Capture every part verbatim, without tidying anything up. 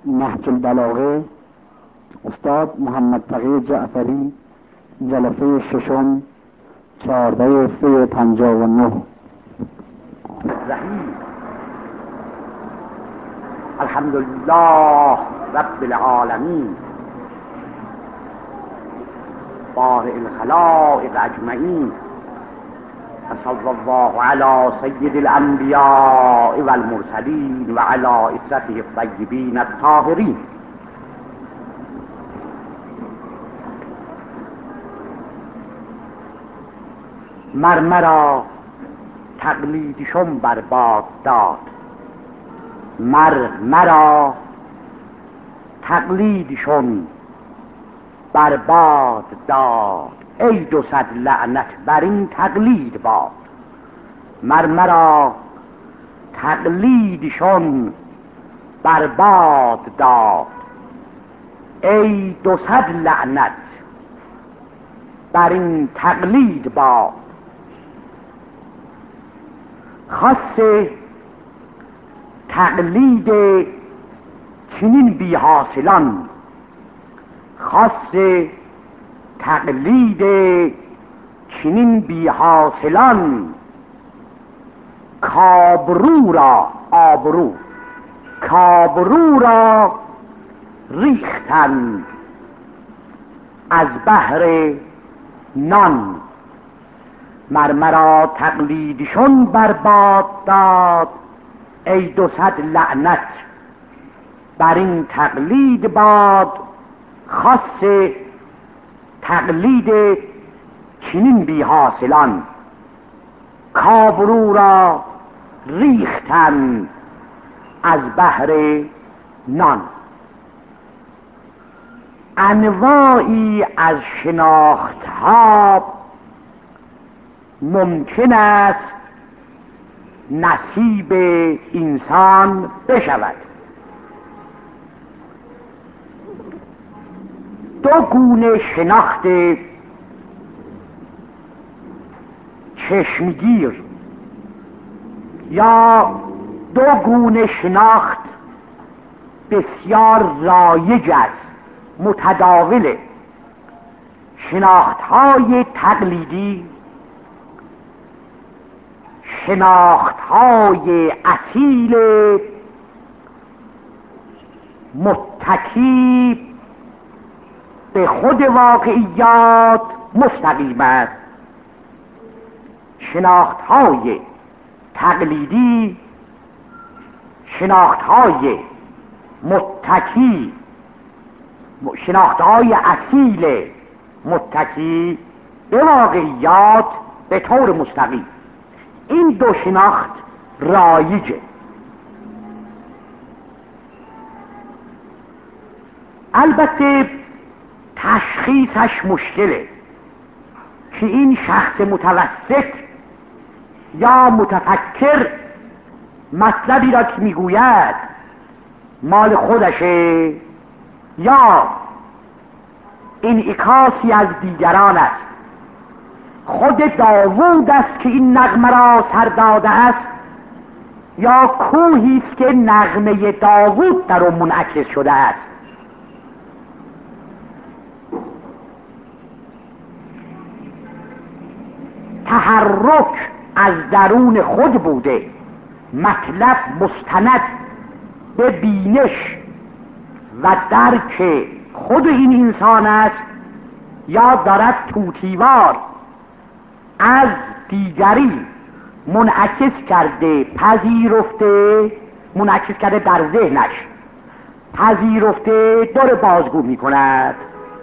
نهج البلاغه استاد محمد تقی جعفری، جلسه ششم، چهارده سه و پنجاه و نه. الحمدلله رب العالمین بارئ الخلائق اجمعین صلی الله علی سید الانبیاء والمرسلین و علی عترته الطیبین الطاهرین. مر مرا تقلیدشون برباد داد، مر مرا تقلیدشون برباد داد، ای دو صد لعنت بر این تقلید باد. مر مرا تقلیدشون برباد داد، ای دو صد لعنت بر این تقلید باد. خاص تقلید چنین بی حاصلان، خاص تقلید چنین بی حاصلان، کابرو را آبرو کابرو را ریختن از بهر نان. مر مرا تقلیدشون برباد داد، ای دو صد لعنت بر این تقلید باد. خاص تقلید چنین بی حاصلان، کابرو را ریختن از بهر نان. انواعی از شناختها ممکن است نصیب انسان بشود. دو گونه شناخت چشمگیر یا دو گونه شناخت بسیار رایج است، متداوله. شناخت‌های تقلیدی، شناخت‌های اصیل متکی به خود واقعیات مستقیم است. شناخت‌های تقلیدی، شناخت‌های متکی، شناخت‌های اصیل متکی به واقعیات به طور مستقیم. این دو شناخت رایجه. البته تشخیصش مشکله که این شخص متوسط یا متفکر مطلبی را که میگوید مال خودشه یا انعکاسی از دیگران است. خود داوود است که این نغمه را سر داده است یا کوهی است که نغمه داوود در آن منعکس شده است. تحرک از درون خود بوده، مطلب مستند به بینش و درک خود این انسان است یا دارد توتیوار از دیگری منعکس کرده، پذیرفته، منعکس کرده در ذهنش، پذیرفته داره بازگو می کند.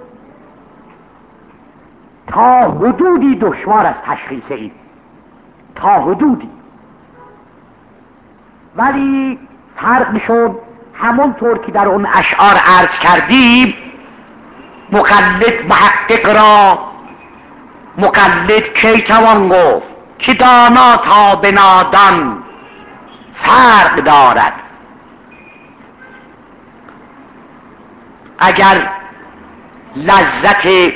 تا حدودی دشوار است تشخیص این، تا حدودی، ولی فرقشون همونطور که در اون اشعار عرض کردیم، مقلد محقق را مقلد کی توان گفت که دانا تا به نادان فرق دارد. اگر لذت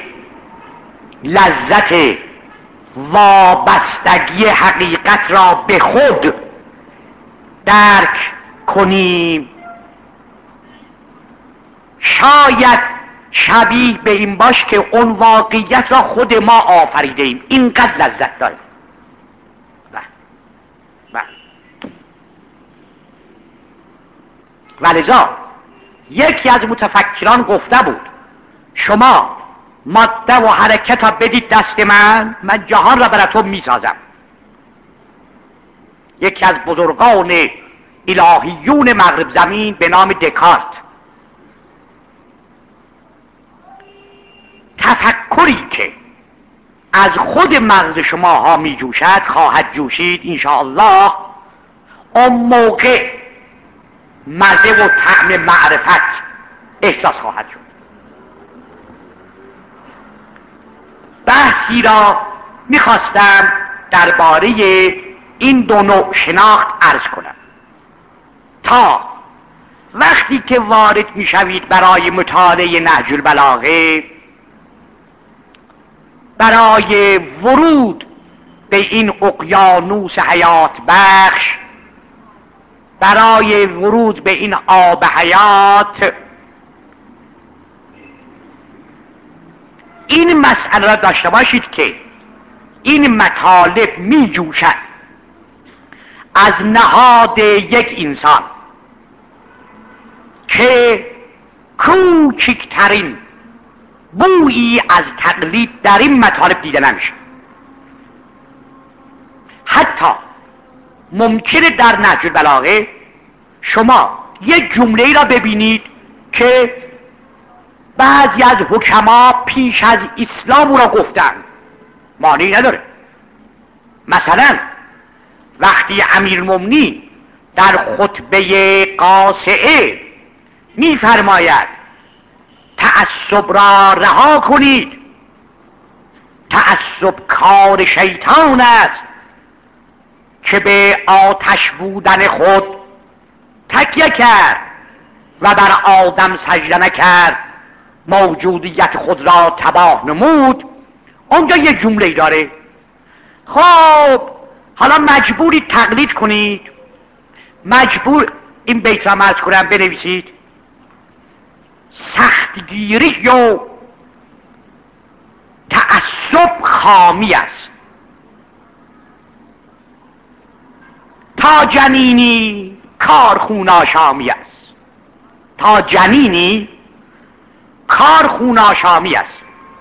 لذت وابستگی حقیقت را به خود درک کنیم شاید شبیه به این باش که اون واقعیت را خود ما آفریده ایم، اینقدر لذت داره. ولذا یکی از متفکران گفته بود شما ماده و حرکت را بدید دست من، من جهان را بر اتم میسازم. یکی از بزرگان الهیون مغرب زمین به نام دکارت تفکری که از خود مغز شماها می جوشد خواهد جوشید انشاءالله، اون موقع مزه و طعم معرفت احساس خواهد شد. بحثی را میخواستم درباره این دو نوع شناخت عرض کنم تا وقتی که وارد میشوید برای مطالعه نهج البلاغه، برای ورود به این اقیانوس حیات بخش، برای ورود به این آب حیات، این مسئله را داشته باشید که این مطالب می جوشد از نهاد یک انسان که کوچکترین بویی از تقلید در این مطالب دیده نمیشه. حتی ممکنه در نهج البلاغه شما یک جمله را ببینید که بعضی از حکما پیش از اسلام او را گفتن، مانعی نداره. مثلا وقتی امیرالمومنین در خطبه قاصعه میفرماید تعصب را رها کنید، تعصب کار شیطان است که به آتش بودن خود تکیه کرد و بر آدم سجده نکرد، موجودیت خود را تباه نمود. اونجا یه جمله داره. خب حالا مجبوری تقلید کنید، مجبور این بیت را مرز کنم بنویسید: سختگیری و تعصب خامی است، تا جنینی کار خون آشامی است. تا جنینی کار خون آشامی است.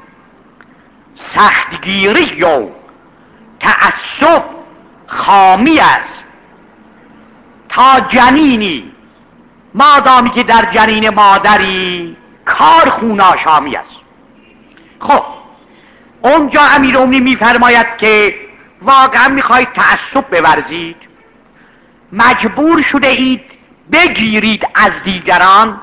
سختگیری و تعصب خامی است، تا جنینی مادامی که در جنین مادری کار خون آشامی است. خب اونجا امیرالمومنین میفرماید که واقعا میخواهید تعصب بورزید، مجبور شده اید بگیرید از دیگران.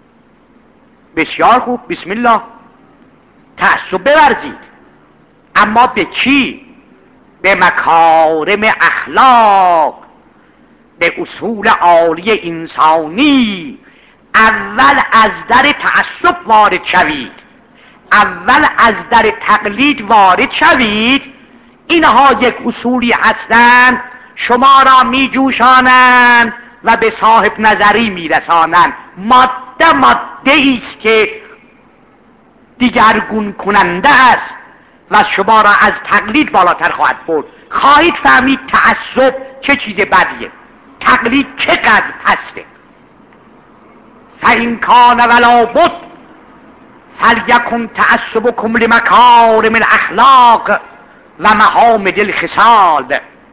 بسیار خوب، بسم الله، تعصب بورزید، اما به چی؟ به مکارم اخلاق، به اصول عالی انسانی. اول از در تعصب وارد شوید، اول از در تقلید وارد شوید. اینها یک اصولی هستند شما را می جوشانند و به صاحب نظری می رسانند. ماده ماده ایست که دیگرگون کننده است و شما را از تقلید بالاتر خواهد برد. خواهید فهمید تعصب چه چیز بدیه، تقلید چقدر پسته. فَإِنْ کَانَ وَلَا بُدْ فَلْيَكُنْ تَعَصُّبُكُمْ لِمَکارم الاخلاق و محامد الخصال.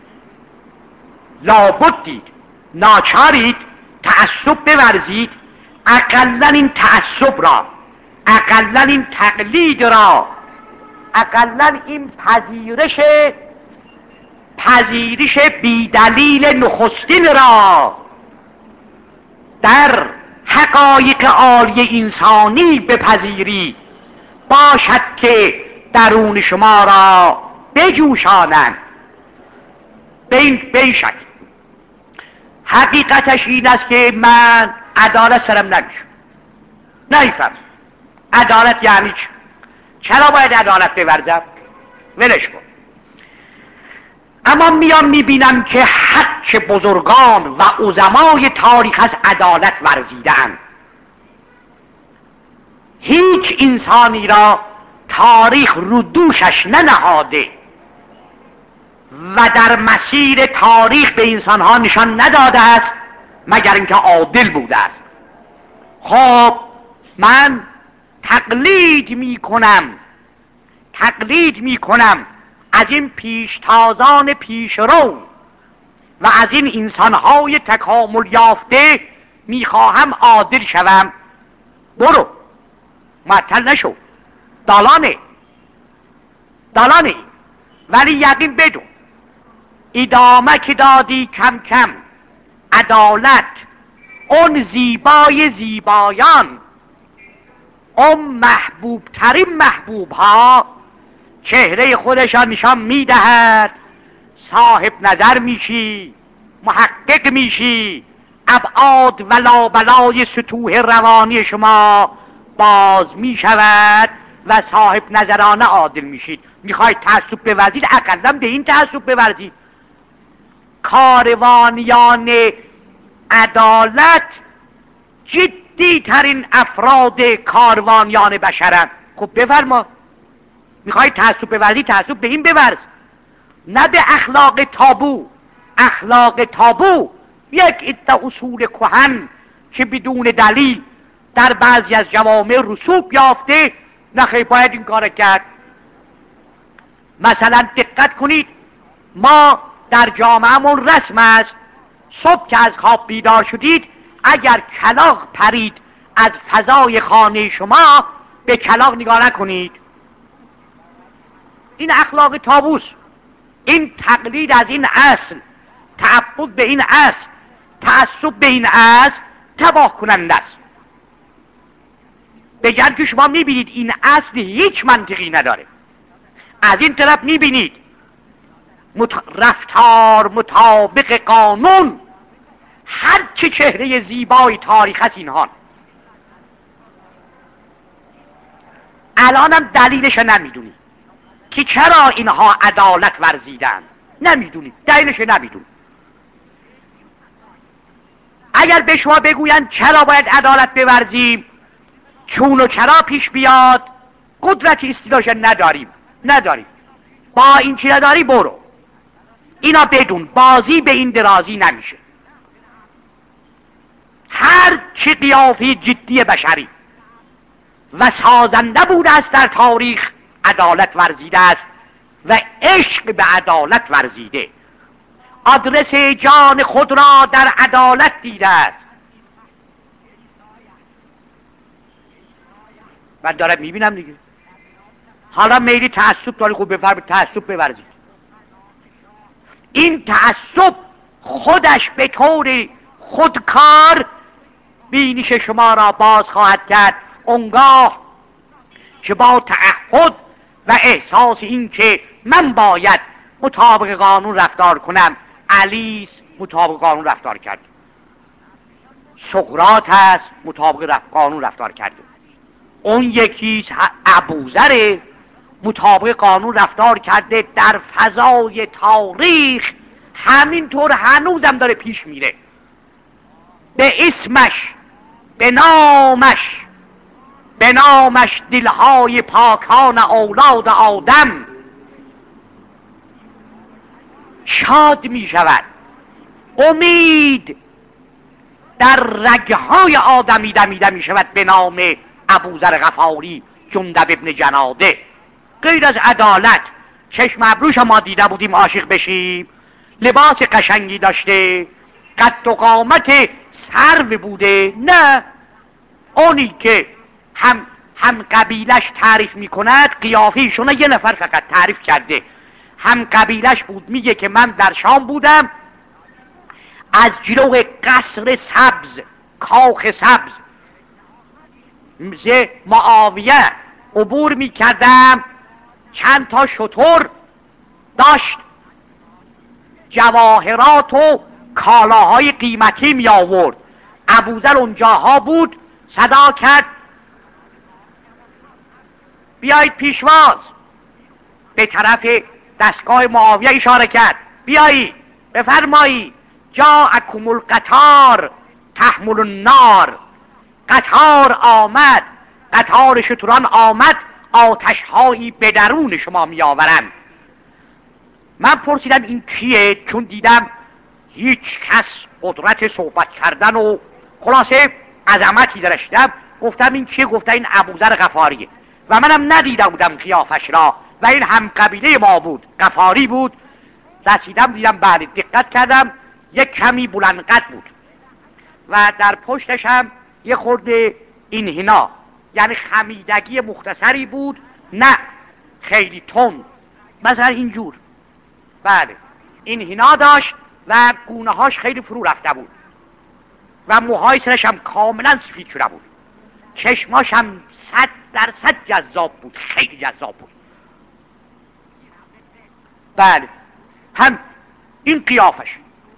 لابدید، ناچارید تعصب بورزید، اقلا این تعصب را، اقلا این تقلید را، اقلا این پذیرش پذیرش بیدلیل نخستین را در حقایق عالی انسانی بپذیرید، باشد که درون شما را بجوشانند. به این شکل حقیقتش این است که من عدالت سرم نمیشه، نمیفهم عدالت یعنی چه، چرا باید عدالت بورزم؟ ولش کن. اما میام میبینم که حق بزرگان و عظمای تاریخ از عدالت ورزیده‌اند. هیچ انسانی را تاریخ رو دوشش ننهاده و در مسیر تاریخ به انسانها نشان نداده است مگر اینکه عادل بوده است. خب من تقلید می کنم تقلید می کنم از این پیشتازان پیشرو و از این انسانهای تکامل یافته میخواهم عادل شوم. برو، معطل نشو، دالانه دالانه ولی یقین بدون ادامه که دادی کم کم عدالت، اون زیبای زیبایان، اون محبوب ترین محبوب ها چهره خودشان نشان میدهد، صاحب نظر میشی، محقق میشی، ابعاد و لابلای سطوح روانی شما باز میشود و صاحب نظرانه عادل میشید. میخواید تعصب بورزید، اقلا به این تعصب بورزید. کاروانیان عدالت جدی ترین افراد کاروانیان بشرند. خب بفرما، میخواید تعصب بورزید، تعصب به این بورز، نه به اخلاق تابو. اخلاق تابو یک عده اصول کهن که بدون دلیل در بعضی از جوامع رسوب یافته. نخیر، باید این کار کرد. مثلا دقت کنید، ما در جامعهمون رسم است صبح که از خواب بیدار شدید اگر کلاغ پرید از فضای خانه شما به کلاغ نگاه نکنید. این اخلاق تابوس، این تقلید از این اصل، تعبد به این اصل، تعصب به این اصل تباه کننده است. بگن که شما میبینید این اصل هیچ منطقی نداره. از این طرف میبینید مت... رفتار مطابق قانون، هر چه چهره زیبای تاریخ است اینها. الانم دلیلش نمیدونی که چرا اینها عدالت ورزیدن، نمیدونی دلیلش نمیدونی. اگر به شما بگویند چرا باید عدالت بورزیم، چون و چرا پیش بیاد، قدرت استدلالش نداریم نداریم با این چی نداری، برو اینا بدون بازی به این درازی نمیشه. هر چه قیافه جدی بشری و سازنده بوده است در تاریخ عدالت ورزیده است و عشق به عدالت ورزیده، آدرس جان خود را در عدالت دیده است. من دارم میبینم دیگه. حالا میلی تعصب داری، خوب بفرمایید تعصب بورزید. این تعصب خودش به طور خودکار بینش شما را باز خواهد کرد. اونگاه که با تعهد و احساس این که من باید مطابق قانون رفتار کنم، علیس مطابق قانون رفتار کرد، سقراط هست مطابق قانون رفتار کرده، اون یکی ابوذر مطابق قانون رفتار کرده. در فضای تاریخ همینطور هنوزم داره پیش میره. به اسمش، به نامش، به نامش دلهای پاکان اولاد آدم شاد می شود. امید در رگهای آدمی دمیده می شود به نام ابوذر غفاری جندب ابن جناده. غیر از عدالت، چشم ابروش ما دیده بودیم عاشق بشیم، لباس قشنگی داشته، قد و قامت سرو بوده، نه اونی که هم هم قبیلش تعریف میکند، قیافه‌شون یه نفر فقط تعریف کرده، هم قبیلش بود، میگه که من در شام بودم، از جلو قصر سبز، کاخ سبز ز معاویه عبور میکردم، چند تا شتر داشت، جواهرات و کالاهای قیمتی می آورد. ابوذر اونجاها بود، صدا کرد بیایید پیشواز، به طرف دستگاه معاویه اشاره کرد، بیایید بفرمایید جاءکم القطار تحمل النار، قطار آمد قطار شتران آمد، آتش‌هایی به درون شما میآورند. من پرسیدم این کیه؟ چون دیدم هیچ کس قدرت صحبت کردن و خلاصه عظمتی درش دیدم. گفتم این کیه؟ گفتم این ابوذر غفاریه و منم ندیده بودم قیافش را و این هم قبیله ما بود، غفاری بود. رسیدم دیدم بعد دقت کردم یک کمی بلندقد بود و در پشتش هم یه خورده اینحنا، یعنی خمیدگی مختصری بود، نه خیلی تند، مثلا اینجور. بله اینحنا داشت و گونه هاش خیلی فرو رفته بود و موهای سرش هم کاملا سفید شده بود. چشماش هم صد درصد جذاب بود، خیلی جذاب بود. بله هم این قیافش.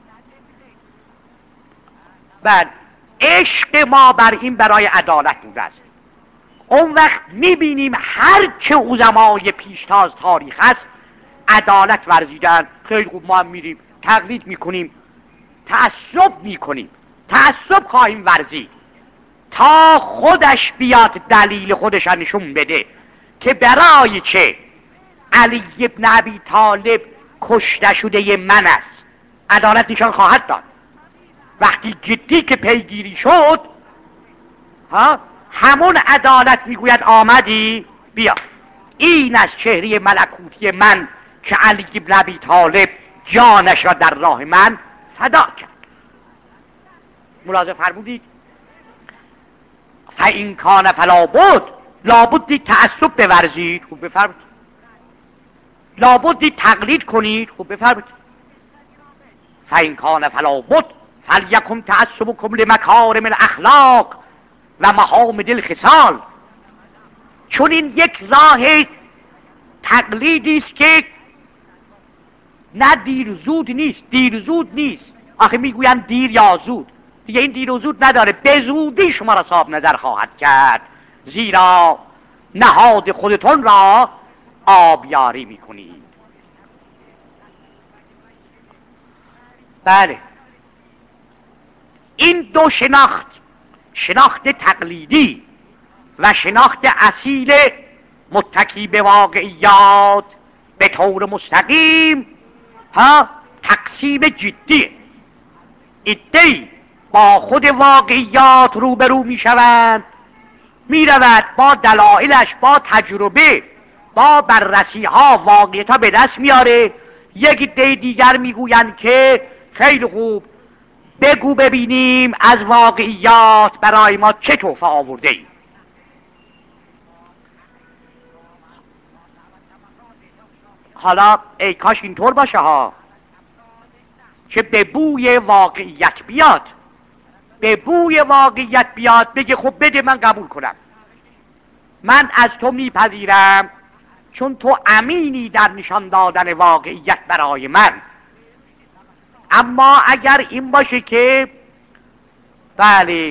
بله عشق ما بر این برای عدالت بوده است. اون وقت میبینیم هر چه عظمای پیشتاز تاریخ هست عدالت ورزیدن. خیلی خوب، ما هم میریم تقلید میکنیم، تعصب میکنیم، تعصب خواهیم ورزید تا خودش بیاد دلیل خودش نشون بده که برای چه علی ابن ابی طالب کشته شده من است. عدالت نشان خواهد داد. وقتی جدی که پیگیری شد، ها همون عدالت میگوید آمدی بیا، این از چهره ملکوتی من که علی ابن ابی طالب جانش را در راه من فدا کرد. ملاحظه فرمودید؟ فاین کان فلا بد، لابد تعصب بورزید. خوب بفرمایید. لابد تقلید کنید. خوب بفرمایید. فاین کان فلا بد فلیکن تعصبکم لمکارم الاخلاق و محامد الخصال. چون این یک راه تقلیدی است که نه دیر زود نیست، دیر زود نیست. آخه میگویند دیر یا زود، دیگه این دیر و زود نداره، به زودی شما را صاحب نظر خواهد کرد، زیرا نهاد خودتون را آبیاری میکنید. بله این دو شناخت، شناخت تقلیدی و شناخت اصیل متکی به واقعیات، به طور مستقیم ها تقسیم جدی ایده‌ای با خود واقعیات روبرو می شوند، می رود با دلایلش، با تجربه، با بررسی ها واقعیت ها به دست میاره. یک ایده دیگر میگویند که خیلی خوب بگو ببینیم از واقعیات برای ما چه تحفه آورده ای. حالا ای کاش اینطور باشه ها که به بوی واقعیت بیاد، به بوی واقعیت بیاد بگه خب بده من قبول کنم، من از تو میپذیرم چون تو امینی در نشان دادن واقعیت برای من. اما اگر این باشه که بله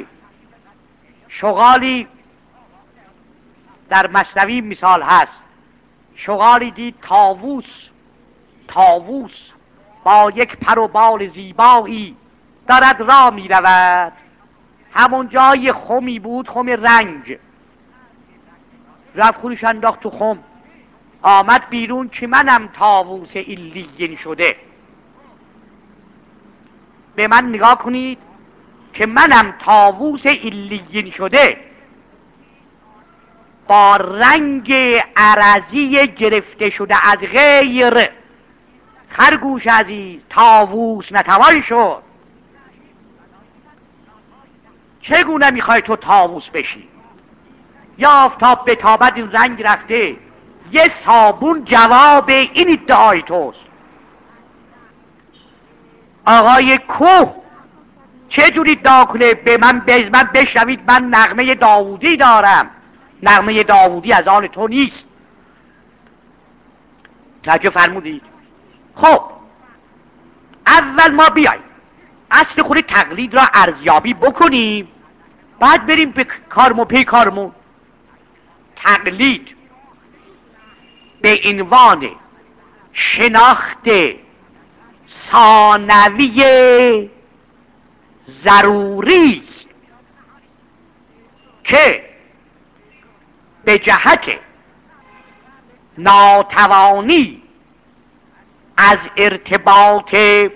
شغالی در مثنوی مثال هست، شغالی دید طاووس، طاووس با یک پر و بال زیبایی دارد راه می رود. همون جای خمی بود، خم رنگ، رفت خودش انداخت تو خم، آمد بیرون که منم طاووس ایلیین شده. به من نگاه کنید که منم طاووس ایلیین شده، با رنگ عرضی گرفته شده از غیر. خرگوش عزیز طاووس نتوان شد. چگونه میخوای تو طاووس بشی؟ یا آفتاب به تابد این رنگ رفته، یه صابون جواب این ادعای توست. آقای کوه چه جوری ادعا کنه به من من بشنوید من نغمه داوودی دارم؟ نغمه داوودی از آن تو نیست. توجه فرمودید؟ خب اول ما بیاییم اصل خود تقلید را ارزیابی بکنیم، بعد بریم به کارمو پی کارمون. تقلید به عنوان شناخت ثانوی ضروری است که به جهت ناتوانی از ارتباط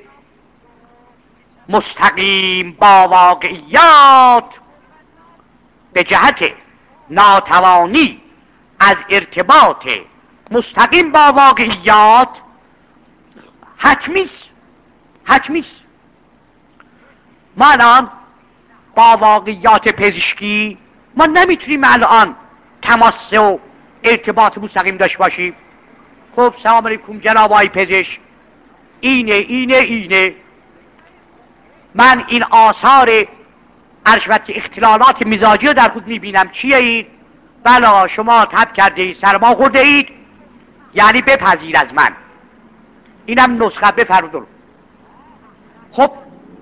مستقیم با واقعیات، به جهت ناتوانی از ارتباط مستقیم با واقعیات حتمیست حتمیست ما الان با واقعیات پزشکی ما نمیتونیم الان تماس و ارتباط مستقیم داشته باشیم. خب سلام علیکم جناب آقای پزشک، اینه اینه اینه من این آثار عرشبت اختلالات مزاجی رو در خود میبینم. چیه این؟ بلا شما تب کرده اید، سرما خورده اید، یعنی بپذیر از من، اینم نسخه بفرمود. خب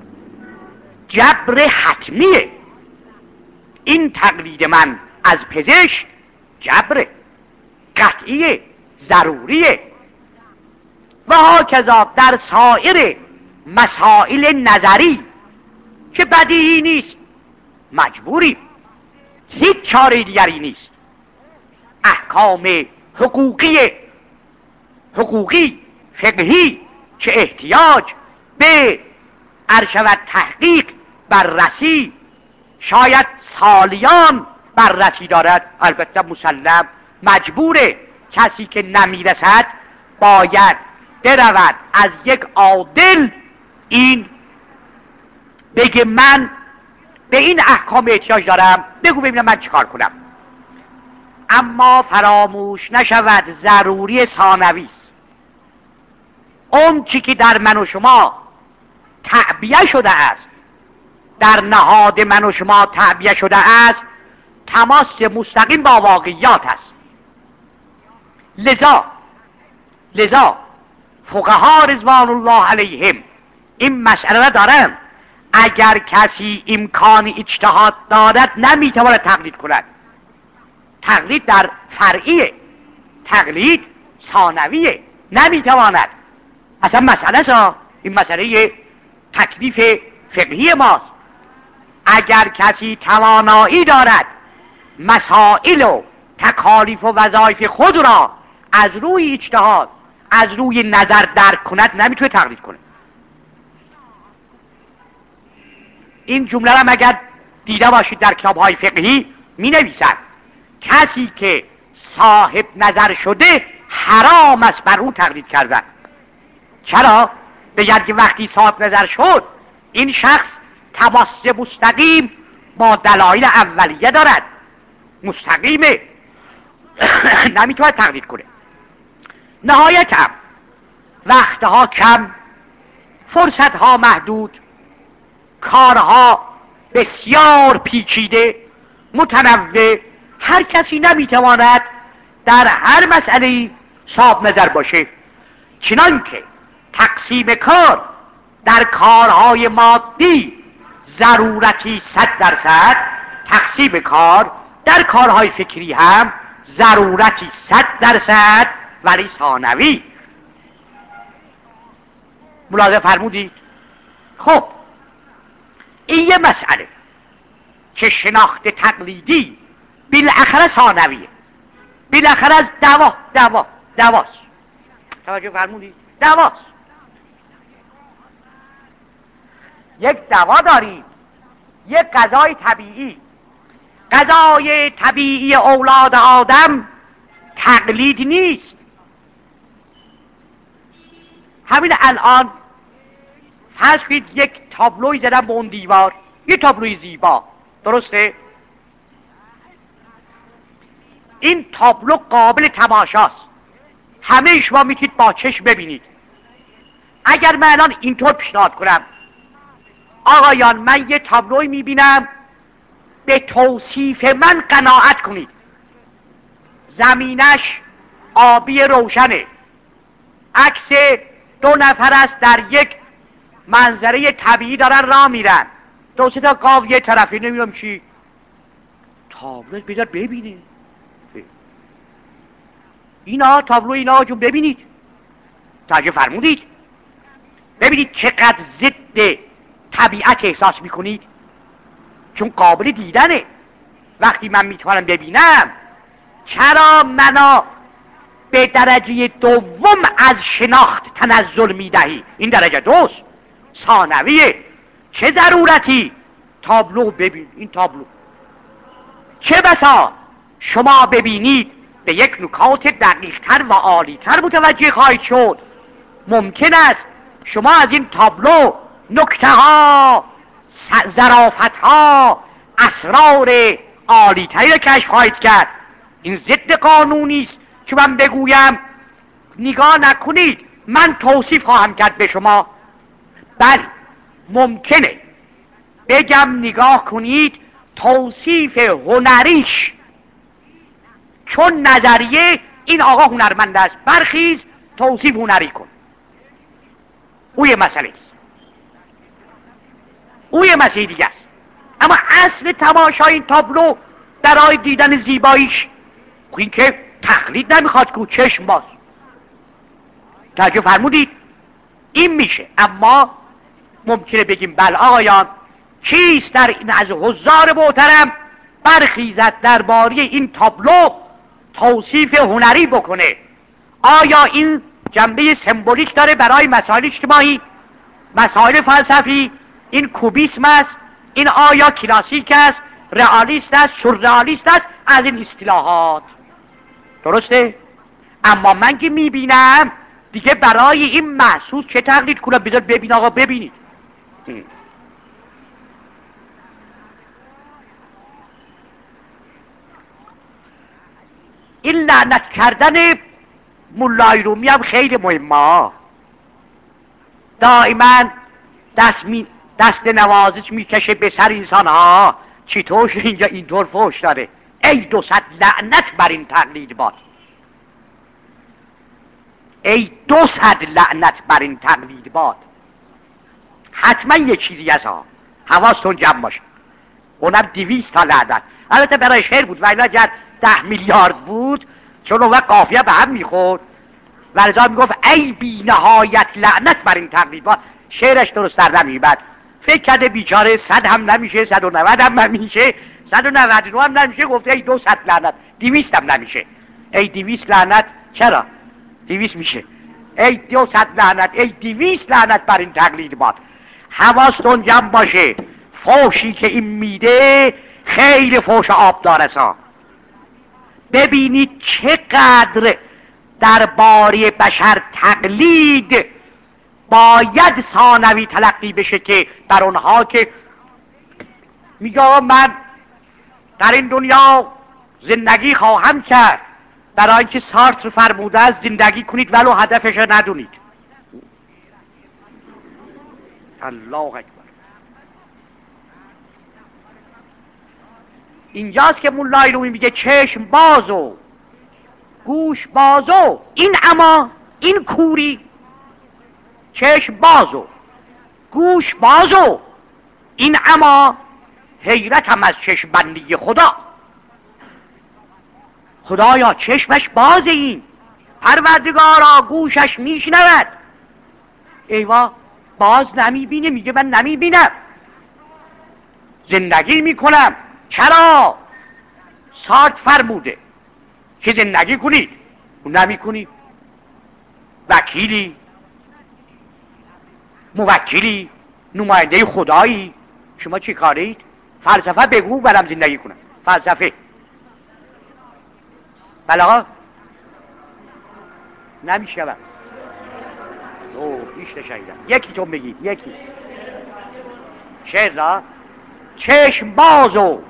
جبر حتمیه این تقلید من از پزشک، جبر قطعیه، ضروریه. و هاکذا در سایر مسائل نظری که بدیهی نیست، مجبوریم، هیچ چاره دیگری نیست. احکام حقوقی حقوقی فقهی که احتیاج به عرشبت تحقیق بررسی شاید سالیان بررسی دارد، البته مسلم مجبوره کسی که نمیرسد باید برود از یک عادل این بگه من به این احکام احتیاج دارم، بگو ببینم من چیکار کنم. اما فراموش نشود ضروری ثانوی است. اون چی که در من و شما تعبیه شده است، در نهاد من و شما تعبیه شده است، تماس مستقیم با واقعیات است. لذا لذا فقها رضوان الله علیهم این مسئله را دارند، اگر کسی امکان اجتهاد دارد نمیتواند تقلید کند. تقلید در فرعیه، تقلید ثانویه، نمیتواند. اصلا مسئله سا این مسئله تکلیف فقهی ماست. اگر کسی توانایی دارد مسائل و تکالیف و وظایف خود را از روی اجتهاد، از روی نظر درک کند، نمیتونه تقلید کنه. این جمله را اگر دیده باشید در کتاب‌های فقهی می نویسند کسی که صاحب نظر شده حرام است بر او تقلید کردن. چرا؟ بگرد که وقتی صاحب نظر شد این شخص تماس مستقیم با دلایل اولیه دارد، مستقیمه، نمیتونه تقلید کنه. نهایت هم وقتها کم، فرصتها محدود، کارها بسیار پیچیده متنوع، هر کسی نمیتواند در هر مسئله صاحب نظر باشه. چنانکه تقسیم کار در کارهای مادی ضرورتی صد درصد، تقسیم کار در کارهای فکری هم ضرورتی صد درصد، ولی ثانوی. ملاحظه فرمودید؟ خب این یه مسئله که شناخت تقلیدی بالاخره ثانویه، بالاخره از دوا دوا دواست. توجه فرمودید؟ دواست. یک دوا داریم، یک غذای طبیعی. غذای طبیعی اولاد آدم تقلید نیست. همین الان فرض کنید یک تابلوی زدن به اون دیوار، یک تابلوی زیبا، درسته؟ این تابلو قابل تماشاست، همه شما میتونید با چشم ببینید. اگر من الان اینطور پیشنهاد کنم آقایان من یه تابلوی میبینم، به توصیف من قناعت کنید، زمینش آبی روشنه، عکس دو نفر است در یک منظره طبیعی دارن راه میرن، دو سه تا گاو یه طرفی، نمیدونم چی. تابلو بذار ببینه اینا، تابلو اینا جون ببینید. توجه فرمودید؟ ببینید چقدر ضد طبیعت احساس میکنید، چون قابل دیدنه. وقتی من میتوانم ببینم چرا منا به درجه دوم از شناخت تنزل میدهی؟ این درجه دوست، ثانویه. چه ضرورتی؟ تابلو ببین، این تابلو چه بسا شما ببینید به یک نکات دقیق‌تر و عالی‌تر متوجه خواهید شد. ممکن است شما از این تابلو نکته ها، ظرافت ها، اسرار عالی‌تری را کشف خواهید کرد. این ضد قانونی است که من بگویم نگاه نکنید، من توصیف خواهم کرد به شما. بله ممکنه بگم نگاه کنید، توصیف هنریش، چون نظریه این آقا هنرمند است، برخیز توصیف هنری کن، او یه مسئله است، او یه مسئله دیگه است. اما اصل تماشای این تابلو برای دیدن زیباییش، این که تقلید نمیخواد که چشم باز، توجه فرمودید؟ این میشه. اما ممکنه بگیم بله آقایان، کیست در این از حضار محترم برخیزد درباره این تابلو توصیف هنری بکنه؟ آیا این جنبه سمبولیک داره برای مسائل اجتماعی، مسائل فلسفی؟ این کوبیسم است، این آیا کلاسیک است، رئالیست است، سورئالیست است؟ از این اصطلاحات درسته؟ اما من که میبینم دیگه برای این محسوس چه تقلید کنم؟ بذار ببین آقا، ببینید این لعنت کردن مولای رومی هم خیلی مهمه. دائما دست, می دست نوازش میکشه به سر انسان ها. چطور اینجا اینطور فوش داره؟ ای دو صد لعنت بر این تقلید باد، ای دو صد لعنت بر این تقلید باد. حتما یه چیزی از ها، حواستون جمع باشه. اونم دویست تا لعنت. البته برای شعر بود و اینا جد ده میلیارد بود، چون اون وقت قافیه به هم میخورد و رضا میگفت ای بی نهایت لعنت بر این تقلید باد. شعرش درست در نمیبد. فکر کرده بیچاره صد هم نمیشه، صد و نود هم نمیشه، صد و نود و نه هم نمیشه، گفته ای دو صد لعنت، دویست هم نمیشه. ای دویست لعنت، چرا؟ دویست میشه. ای دو صد لعنت، ای دویست لعنت بر این تقلید باد. حواستون جمع باشه، فوشی که این میده خیلی فوش آبدار است. ببینید چقدر درباره بشر تقلید باید ثانوی تلقی بشه که بر اونها که میگه من در این دنیا زندگی خواهم کرد، برای اینکه سارتر فرموده است زندگی کنید ولو هدفش را ندونید. الله اکبر. اینجاست که مولای رومی میگه چشم بازو، گوش بازو، این اما، این کوری. چشم بازو، گوش بازو، این اما، حیرتم از چشم بندی خدا. خدایا چشمش باز، این پروردگارا گوشش میشنود. ایوا باز نمیبینه، میگه من نمیبینم، زندگی میکنم. چرا؟ سارت فرموده که زندگی کنید، نمیکنید. وکیلی، موکلی، نماینده خدایی، شما چی کارید؟ فلسفه بگو برم زندگی کنم. فلسفه بله آقا نمیشه. بر او هیچ نشایدم. یکی تو بگید، یکی شعر را. چشم بازو،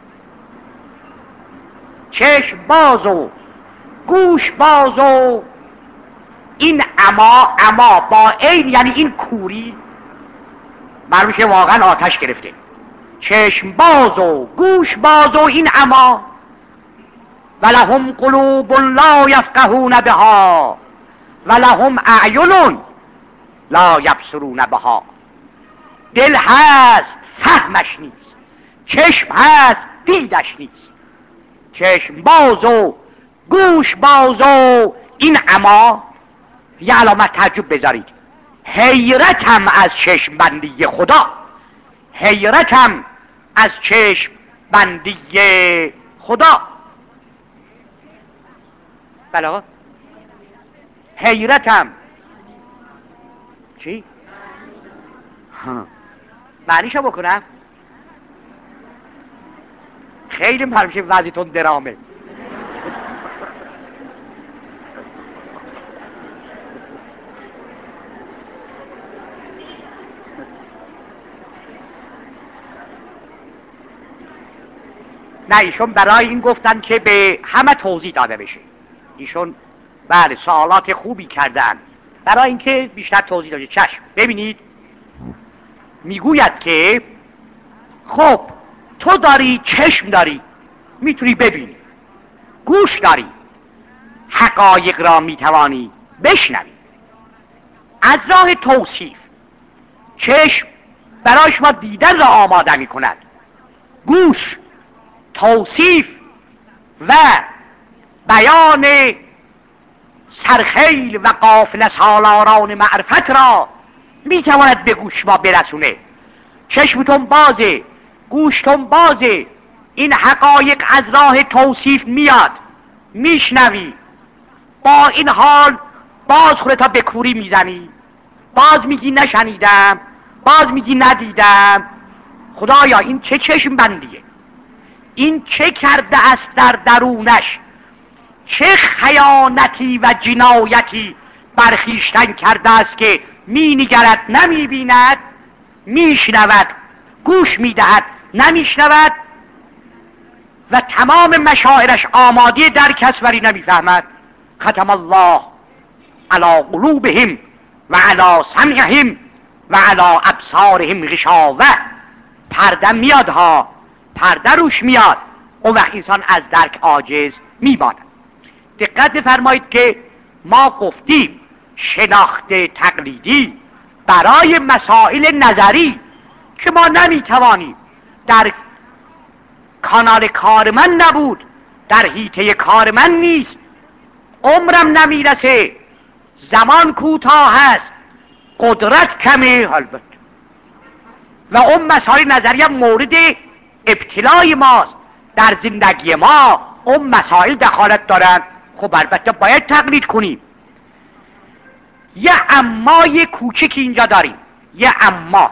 چشم بازو، گوش بازو، این اما، اما با عین یعنی این کوری معلوم شه واقعا آتش گرفته. چشم بازو، گوش بازو، این اما. ولهم قلوب لا یفقهون بها ولهم اعین لا یبصرون بها. دل هست فهمش نیست، چشم هست دیدش نیست. چشم بازو، گوش بازو، این اما. یه علامت تعجب بذارید، حیرتم از چشم بندی خدا، حیرتم از چشم بندی خدا. بله آقا. حیرتم. چی؟ ها. معنیشو بکنم؟ خیلی مرمشه وضعیتون درامه. نه ایشون برای این گفتن که به همه توضیح داده بشه. ایشون بله سوالات خوبی کردن برای اینکه بیشتر توضیح داده. چشم ببینید میگوید که خب تو داری چشم داری میتونی ببینی، گوش داری حقایق را میتوانی بشنوی. از راه توصیف چشم برای شما دیدن را آماده میکند، گوش توصیف و بیان سرخیل و قافله سالاران معرفت را میتواند به گوش ما برسونه. چشمتون بازه، گوشتون بازه، این حقایق از راه توصیف میاد میشنوی. با این حال باز خودتا به کوری میزنی، باز میگی نشنیدم، باز میگی ندیدم. خدایا این چه چشم بندیه، این چه کرده است در درونش، چه خیانتی و جنایتی برخیشتن کرده است که می نگرد نمی بیند، می شنود گوش می دهد نمی شنود و تمام مشاعرش آماده درک است ولی نمی فهمد. ختم الله علی قلوبهم و علی سمعهم و علی ابصارهم غشاوه. پرده میاد ها، پرده روش میاد، اون وقت انسان از درک عاجز میماند. دقت بفرمایید که ما گفتیم شناخت تقلیدی برای مسائل نظری که ما نمیتوانیم، در کانال کار من نبود، در حیطه کار من نیست، عمرم نمیرسه، زمان کوتاه است، قدرت کمه البته، و اون مسائل نظری هم مورد ابتلای ماست در زندگی ما، اون مسائل دخالت دارن. خب البته باید تقلید کنیم. یه امای کوچکی اینجا داریم، یه اما.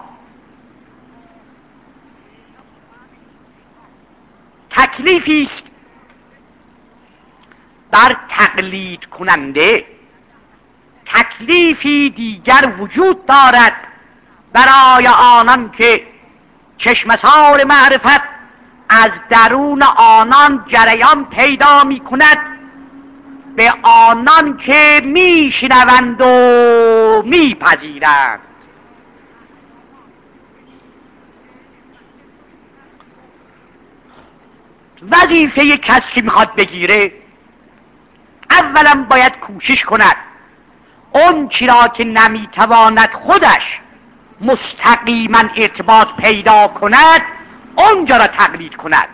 تکلیفی است بر تقلید کننده، تکلیفی دیگر وجود دارد برای آنان که چشمسار معرفت از درون آنان جریان پیدا می کند، به آنان که می شنوند و می پذیرند. وظیفه کسی که میخواد بگیره اولا باید کوشش کند اون چرا که نمیتواند خودش مستقیما ارتباط پیدا کند اونجا را تقلید کند.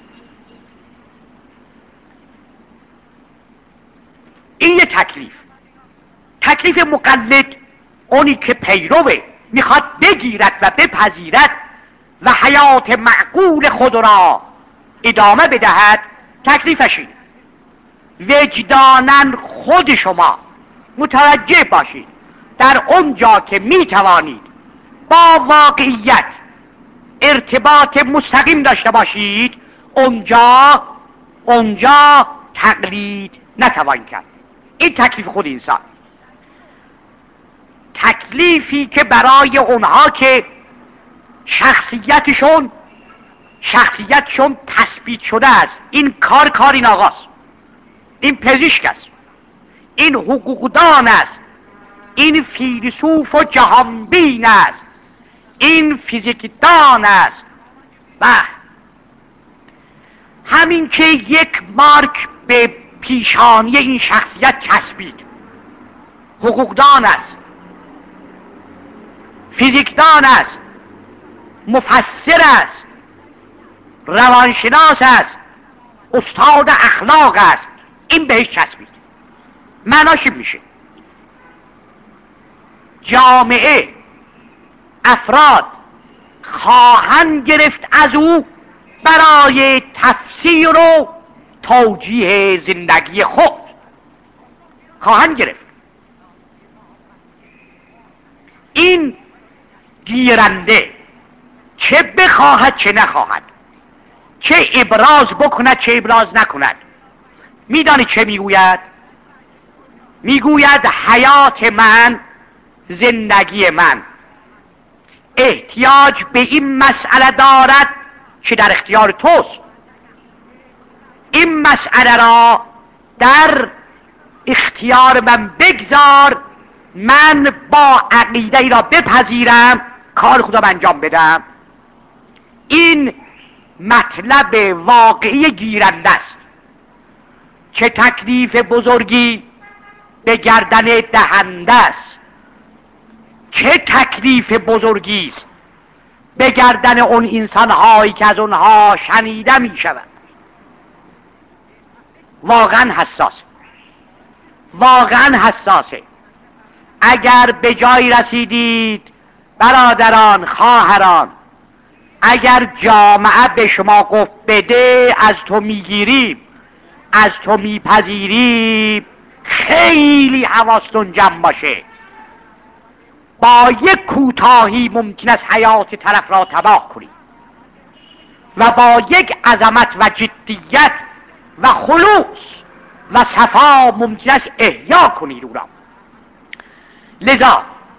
این یه تکلیف. تکلیف مقلد اونی که پیروه میخواد بگیرد و بپذیرد و حیات معقول خود را ادامه بدهد. تکلیفش اینه. وجداناً خود شما متوجه باشید در اونجا که میتوانید با واقعیت ارتباط مستقیم داشته باشید اونجا اونجا تقلید نتوان کرد. این تکلیف خود انسان. تکلیفی که برای اونها که شخصیتشون شخصیتشون تثبیت شده است، این کار کار این آقاست، این پزشک است، این حقوقدان است، این فیلسوف و جهانبین است، این فیزیکدان است. و همین که یک مارک به پیشانی این شخصیت چسبید، حقوقدان است، فیزیکدان است، مفسر است، روانشناس است، استاد اخلاق است، این بهش چسبید. معناش میشه جامعه افراد خواهند گرفت از او برای تفسیر و توجیه زندگی خود. خواهند گرفت. این گیرنده چه بخواهد چه نخواهد، چه ابراز بکند چه ابراز نکند، میدانی چه میگوید؟ میگوید حیات من، زندگی من احتیاج به این مسئله دارد که در اختیار توست. این مسئله را در اختیار من بگذار، من با عقیده ای را بپذیرم، کار خودم انجام بدم. این مطلب واقعی گیرنده است که تکلیف بزرگی به گردن دهنده است. چه تکلیف بزرگی است به گردن اون انسان هایی که از اونها شنیده می شود. واقعا حساس، واقعا حساسه. اگر به جایی رسیدید برادران، خواهران، اگر جامعه به شما گفت بده از تو میگیریم، از تو میپذیریم، خیلی حواستون جمع باشه. با یک کوتاهی ممکن است حیات طرف را تباه کنی و با یک عظمت و جدیت و خلوص و صفا ممکن است احیا کنی او را. لذا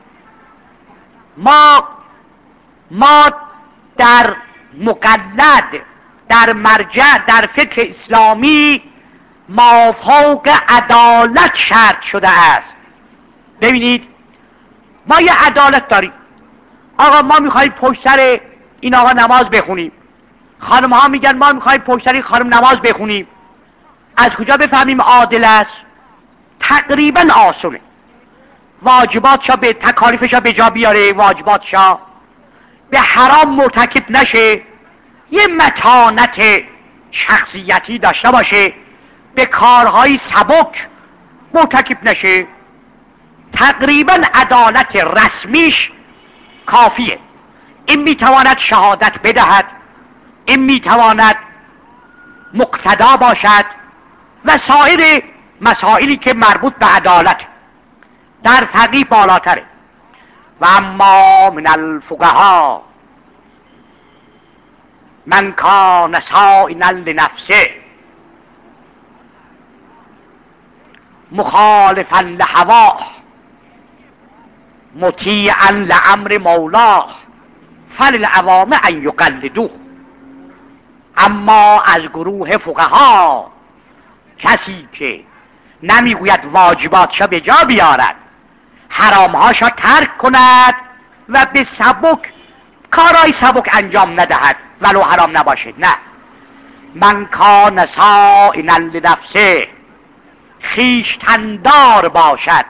ما ما در مقلد، در مرجع، در فکر اسلامی مافوق عدالت شرط شده است. ببینید ما یه عدالت داریم. آقا ما میخوایم پشت سر این آقا نماز بخونیم، خانم ها میگن ما میخوایم پشت سر این خانم نماز بخونیم. از کجا بفهمیم عادل است؟ تقریبا آسونه. واجباتشا به تکالیفشا به جا بیاره، واجباتشا به حرام مرتکب نشه، یه متانت شخصیتی داشته باشه، به کارهای سبک مرتکب نشه. تقریبا عدالت رسمیش کافیه. این میتواند شهادت بدهد، این میتواند مقتدا باشد و سایر مسائلی که مربوط به عدالت در فقیه بالاتره. و اما من الفقها من کان صائنا لنفسه مخالفا لهواه مطیعا لامر مولاه فللعوام ان یقلدوه. اما از گروه فقها کسی که نمیگوید واجباتشا به جا بیارد، حرامهاشا ترک کند و به سبک کارهای سبک انجام ندهد ولو حرام نباشه، نه. من کان صائنا لنفسه، خویشتندار باشد،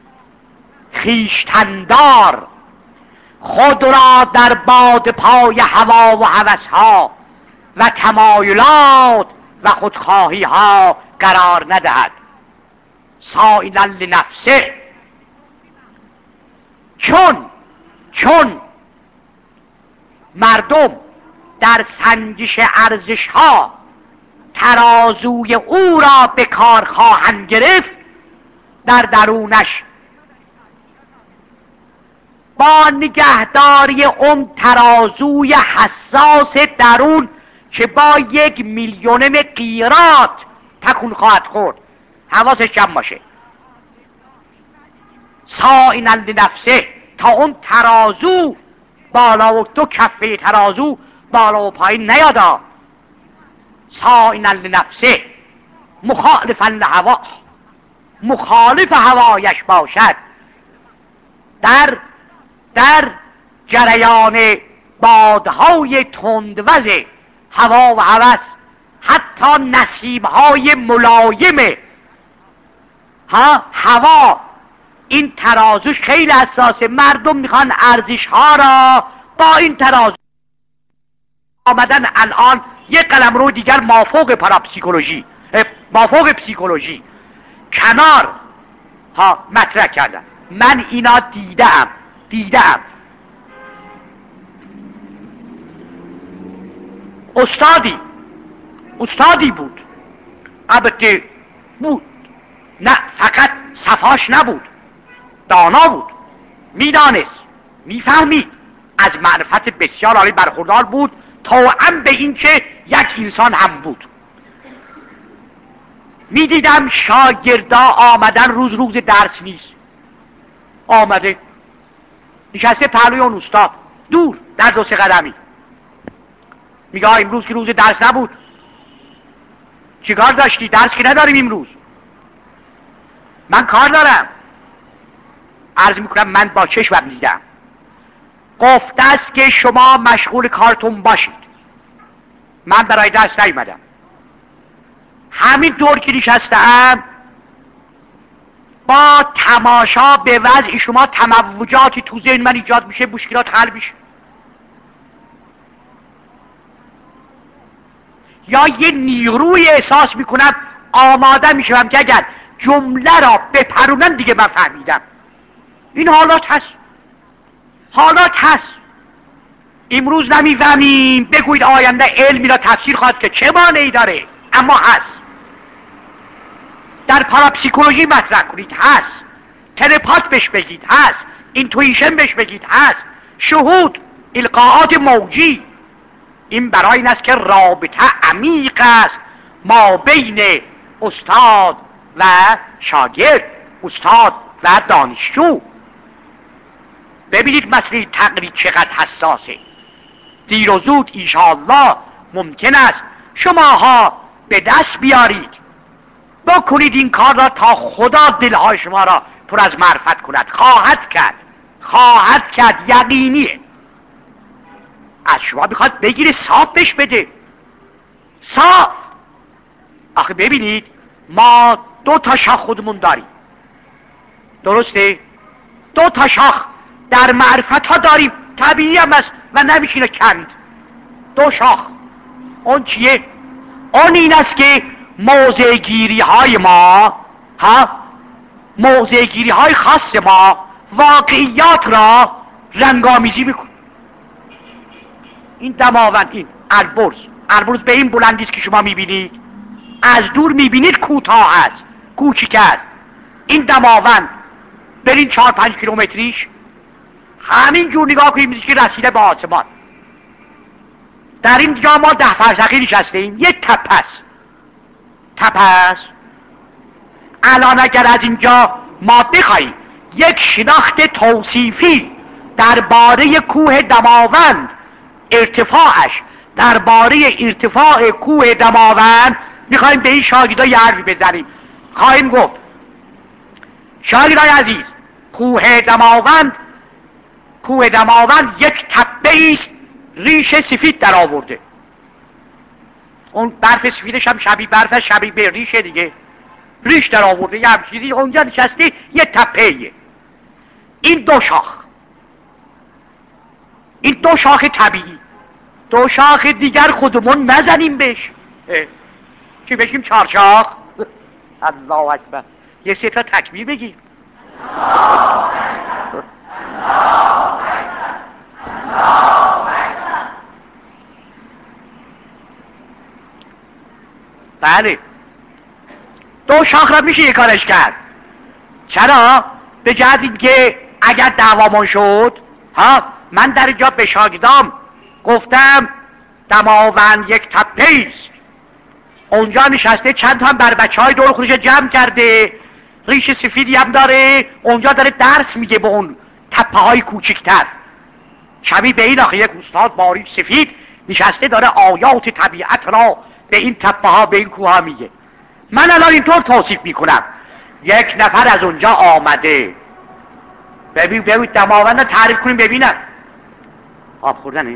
خویشتندار، خود را در باد پای هوا و هوسها و تمایلات و خودخواهی ها قرار ندهد. صائنا لنفسه، چون چون مردم در سنجش ارزش ها ترازوی او را به کار خواهند گرفت، در درونش با نگهداری اون ترازوی حساس درون که با یک میلیونم قیرات تکون خواهد خورد، حواسش جمع باشه. صائنا لنفسه، تا اون ترازو بالا و دو کفه ترازو بالا و پایین نیادا. صائنا لنفسه مخالفا لهواه، مخالف هوایش باشد، در در جریان بادهای تندوز هوا و هوس، حتی نسیمهای ملایم ها هوا، این ترازوش خیلی حساسه. مردم میخوان ارزش ها را با این ترازو آمدن. الان یک قلمرو دیگر مافوق پاراپسیکولوژی، مافوق پسیکولوژی کنار ها مطرح کردن. من اینا دیدم دیدم استادی استادی بود، البته بود، نه فقط صفاش نبود، دانا بود، میدانست، میفهمید، از معرفت بسیار عالی برخوردار بود، توأم به این که یک انسان هم بود. میدیدم شاگردا آمدن، روز روز درس نیست، آمده نشسته پهلوی اون استاد دور در دو سه قدمی، میگه امروز که روز درس نبود، چیکار داشتی؟ درس که نداریم امروز. من کار دارم. عرض میکنم من با چشمم دیدم. گفته است که شما مشغول کارتون باشید، من برای درس نیومدم. همین طور که نشستم با تماشا به وضع شما تموجاتی تو ذهن من ایجاد میشه، مشکلات حل میشه. یا یه نیروی احساس میکنم آماده میشم که اگر جمله را بپرونن دیگه من فهمیدم. این حالات هست، حالات هست. امروز نمیفهمیم، بگوید آینده علمی را تفسیر خواهد که چه مانعی داره، اما هست. در پاراپسیکولوژی مطرح کنید، هست. تلپات بهش بگید، هست. اینتویشن بهش بگید، هست. شهود، القاءات موجی. این برای این است که رابطه عمیق است ما بین استاد و شاگرد، استاد و دانشجو. ببینید مسئله تقلید چقدر حساسه. دیر و زود انشاءالله ممکن است شماها به دست بیارید، بکنید این کار را تا خدا دلهای شما را پر از معرفت کند. خواهد کرد، خواهد کرد، یقینیه. از شما میخواد بگیره صاف بش بده، صاف. آخه ببینید ما دو تا شاخ خودمون داریم، درسته؟ دو تا شاخ در معرفت ها داریم، طبیعی هم است و نمیشینه کند. دو شاخ. اون چیه؟ اون این است که موضع گیری های ما، ها موضع گیری های خاص ما واقعیات را رنگامیزی میکنه. این دماوند، این البرز، البرز به این بلندی است که شما میبینید، از دور میبینید کوتاه است، کوچیک است. این دماوند برین چهار پنج کیلومتریش همین جور نگاه کنید که رسیده به آسمان. در این جا ما ده فرسخی نشستیم، یک تپه است، تپه است. الان اگر از اینجا ما بخواهیم یک شناخت توصیفی درباره کوه دماوند، ارتفاعش، درباره ارتفاع کوه دماوند میخوایم به این شاگردها یه حرفی بزنیم، خواهیم گفت شاگردای عزیز، کوه دماوند، کوه دماوند یک تپه است ریش سفید در آورده. اون برف سفیدش هم شبیه برف، شبیه به ریشه دیگه، ریش در آورده، یه هم چیزی اونجا نشسته، یه تپه‌ایه. این دو شاخ، این دو شاخ طبیعی. دو شاخ دیگر خودمون نزنیم بهش، چی بشیم چهار شاخ. الله اکبر. یه سه تا تکبیر بگیم. بله، دو شاخ را میشه یک کارش کرد. چرا؟ به جهت اینکه اگر دعوامون شد، ها من در اینجا به شاگردام گفتم دماوند یک تپه است، اونجا نشسته چند تا هم بر بچه های دور خودش جمع کرده، ریش سفیدی هم داره، اونجا داره درس میگه به اون تپه های کوچکتر. شبیه به این آخه یک استاد با ریش سفید نشسته داره آیات طبیعت را به این تپه ها، به این کوه ها میگه. من الان اینطور توصیف میکنم، یک نفر از اونجا آمده. ببین ببین دماوند رو تعریف کنیم ببینم. آب خوردنه؟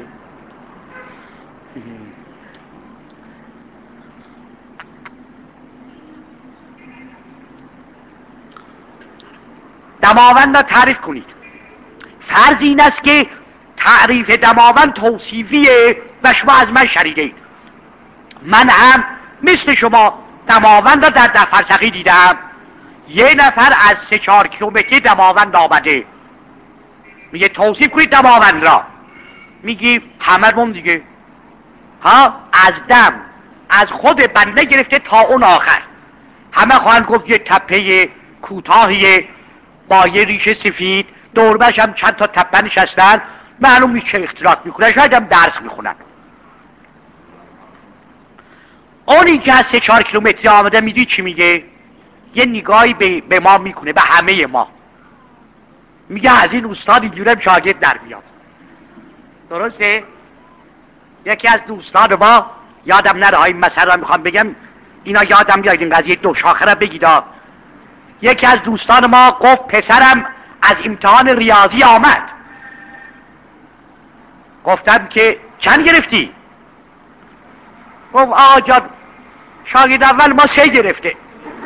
دماوند رو تعریف کنید. فرض این است که تعریف دماوند توصیفیه و شما از من شنیدید. من هم مثل شما دماوند را در ده فرسخی دیدم. یه نفر از سه چهار کیلومتری دماوند آمده، میگه توصیف کنید دماوند را. میگی همه دیگه، ها از دم از خود بنده گرفته تا اون آخر همه خواهند گفت یه تپه کوتاهیه با یه ریشه سفید، دوربش هم چند تا تپه نشستن، معلوم نیست چه اختلاط میکنن، شاید هم درس میخونن. اونی که از سه چهار کیلومتری آمده میدید چی میگه؟ یه نگاهی به, به ما میکنه، به همه ما، میگه از این استاد اینجورم شاگرد در میاد. درسته؟ یکی از دوستان ما، یادم نره این مسئله رو میخوام بگم، اینا یادم بیاید این قضیه دو شاخه را بگید. یکی از دوستان ما گفت پسرم از امتحان ریاضی آمد. گفتم که چند گرفتی؟ گفت آقا جان شاگرد اول ما سه گرفته.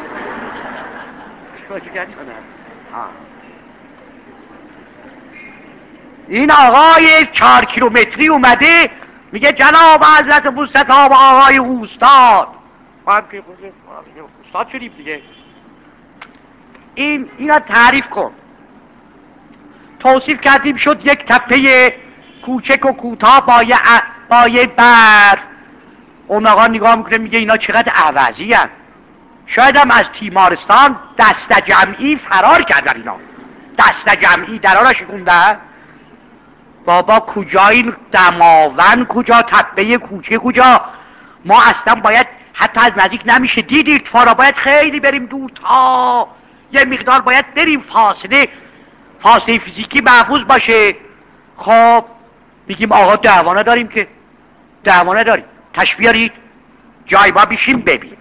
این آقای چهار کیلومتری اومده میگه جناب حضرت مستطاب آقای استاد. ما هم که استاد شدیم دیگه. این اینا تعریف کن. توصیف کردیم شد یک تپه کوچک و کوتاه با یه با یه برف. اون آقا نگاه میکنه میگه اینا چقدر عوضی هست. شاید هم از تیمارستان دست جمعی فرار کردن اینا. دست جمعی در آن شکونده. بابا کجا این دماوند، کجا تپه کوچه، کجا؟ ما اصلا باید حتی از نزدیک نمیشه دیدید فارا، باید خیلی بریم دور تا یه مقدار باید بریم، فاصله فاصله فیزیکی محفوظ باشه. خب میگیم آقا دعوا نداریم که، دعوا نداریم، تشبیه بیارید جای ما بیشیم ببین.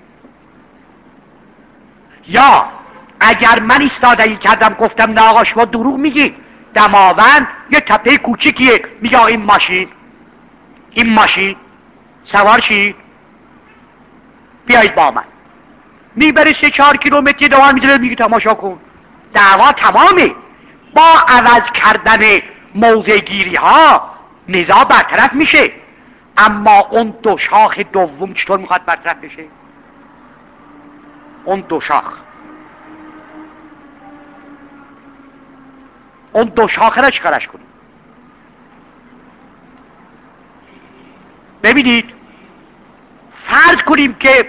یا اگر من ایستادگی کردم گفتم نه آقا شما دروغ میگی، دماوند یه تپه کوچیکیه، میگه این ماشین این ماشین سوار شید بیایید با من، میبره سه چهار کیلومتری دوان میزنه میگه تماشا کن. دعوا تمامه. با عوض کردن موضع گیری ها نزاع برطرف میشه. اما اون دو شاخ دوم چطور میخواد برطرف بشه؟ اون دو شاخ اون دو شاخه را چیکارش کنیم؟ ببینید فرض کنیم که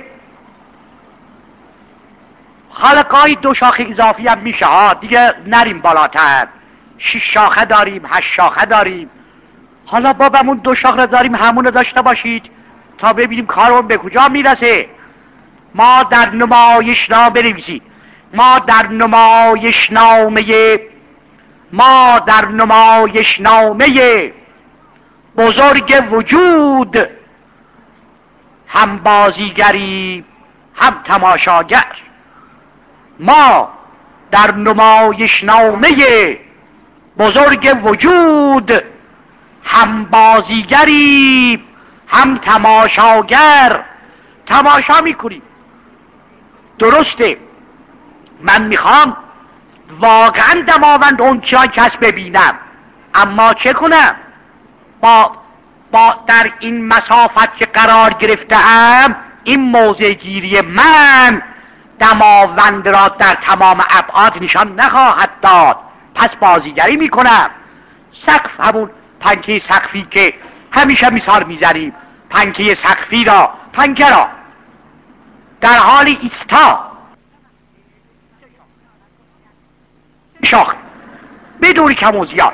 حلقای دو شاخه اضافی هم میشه ها دیگه، نریم بالاتر، شش شاخه داریم، هشت شاخه داریم. حالا بابمون دو شاخه داریم، همون رو داشته باشید تا ببینیم کارمون به کجا میرسه. ما در نمایشنامه بنویسید، ما در نمایشنامه ما در نمایشنامه بزرگ وجود هم بازیگری هم تماشاگر. ما در نمایشنامه بزرگ وجود هم بازیگری هم تماشاگر. تماشا میکنیم، درسته، من میخوام واقعا دماوند اون چیان کس ببینم، اما چه کنم؟ با, با در این مسافت که قرار گرفتم این موضع گیری من دماوند را در تمام ابعاد نشان نخواهد داد، پس بازیگری میکنم. سقف، همون پنکه سقفی که همیشه مثال میزنیم، پنکه سقفی را، پنکه را در حال ایستا شاخ بدون کم و زیاد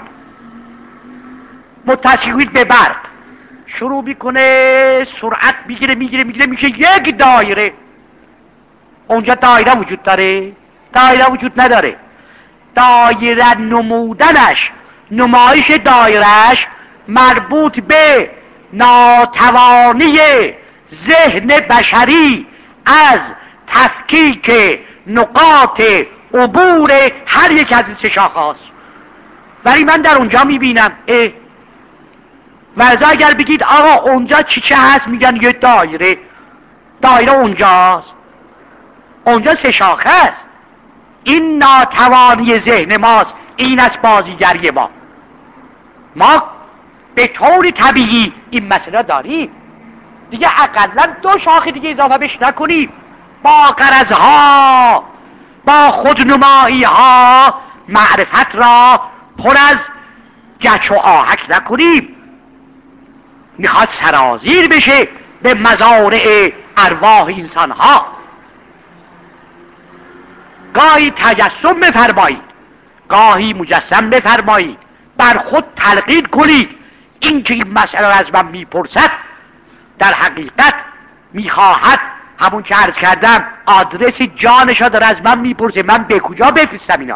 متصلید به برق شروع میکنه سرعت میگیره میگیره میگیره میشه یک دایره. اونجا دایره وجود داره؟ دایره وجود نداره. دایره نمودنش، نمایش دایرهش مربوط به ناتوانی ذهن بشری از تفکیک نقاط عبور هر یک از این سه شاخه هاست. ولی من در اونجا میبینم اه ورزا اگر بگید آقا اونجا چی چه هست، میگن یه دایره، دایره اونجاست، اونجا سه شاخه است. این ناتوانی ذهن ماست، این از بازیگری ما. ما به طور طبیعی این مسئله داریم دیگه، اقلا دو شاخه دیگه اضافه بش نکنیم، با غرضها با خودنمایی ها معرفت را پر از گچ و آهک نکنیم. میخواد سرازیر بشه به مزارع ارواح انسان ها. گاهی تجسم بفرمایید، گاهی مجسم بفرمایید، بر خود تلقین کنید. این که این مسئله را از من میپرسد در حقیقت میخواهد، همون که عرض کردم، آدرس جانش را داره از من میپرسه، من به کجا بفرستم اینا؟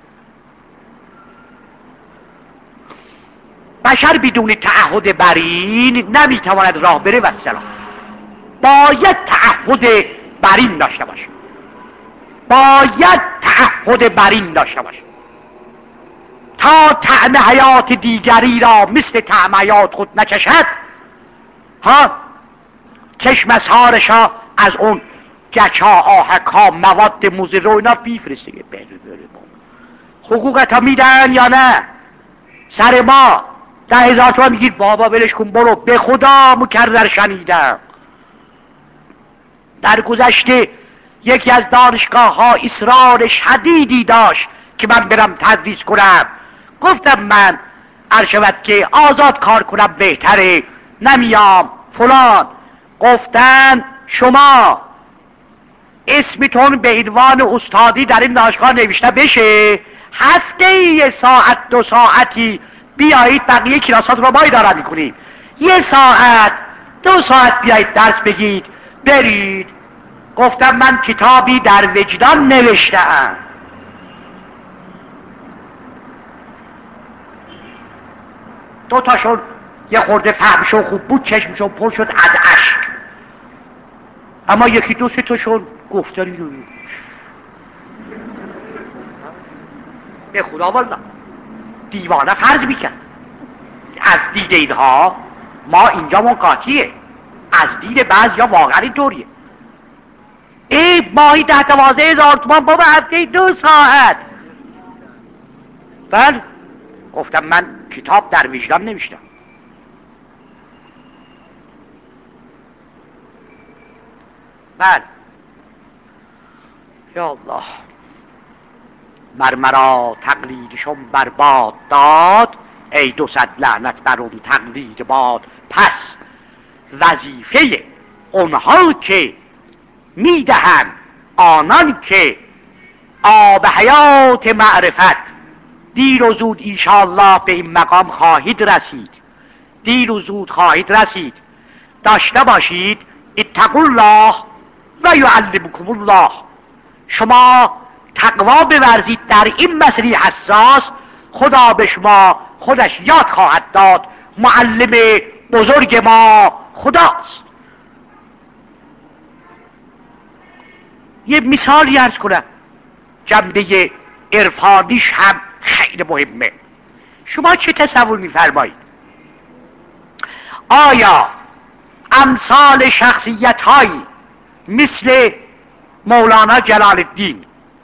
بشر بدون تعهد برین نمیتواند راه بره و السلام. باید تعهد برین داشته باشه، باید تعهد برین داشته باشه تا طعم حیات دیگری را مثل طعم حیات خود نچشد. ها چشم اسهارش ها از اون گچا آهک ها مواد مضر رو اینا بیفرسته. حقوقت ها میدن یا نه؟ سر ما ده هزار تومن میگیر، بابا ولش کن برو، به خدا مکرر شنیدم در گذشته یکی از دانشگاه ها اصرار شدیدی داشت که من برم تدریس کنم. گفتم من عرشبت که آزاد کار کنم بهتره، نمیام فلان. گفتن شما اسمتون به عنوان استادی در این دانشگاه نوشته بشه، هفته یه ساعت دو ساعتی بیایید بقیه کلاسات رو ما اداره میکنیم، یه ساعت دو ساعت بیایید درس بگید برید. گفتم من کتابی در وجدان نوشتم. دو تاشون یه خورده فهمشون خوب بود، چشمشون پر شد از اشک، اما یکی دو سه تاشون گفتاری رو به خدا والله دیوانه فرض میکرد. از دید اینها ما اینجا منقاطیه، از دید بعضیا واقعا اینطوریه. ای ماهی ده دوازده هزار تومان بابا هفته دو ساعت. بله گفتم من کتاب در وجدان نوشتم. بله یا الله، مرمرا تقلیدشون برباد داد، ای دو صد لعنت بر اون تقلید باد. پس وظیفه اونها که میدهن آنان که آب حیات معرفت، دیر و زود انشاءالله به این مقام خواهید رسید، دیر و زود خواهید رسید. داشته باشید اتقوا الله و یعلمکم الله. شما تقوا بورزید در این مسئله حساس، خدا به شما خودش یاد خواهد داد. معلم بزرگ ما خداست. یه مثالی عرض کنم، جنبه عرفانیش هم خیلی مهمه. شما چه تصور می‌فرمایید؟ آیا امثال شخصیت هایی مثل مولانا جلال الدین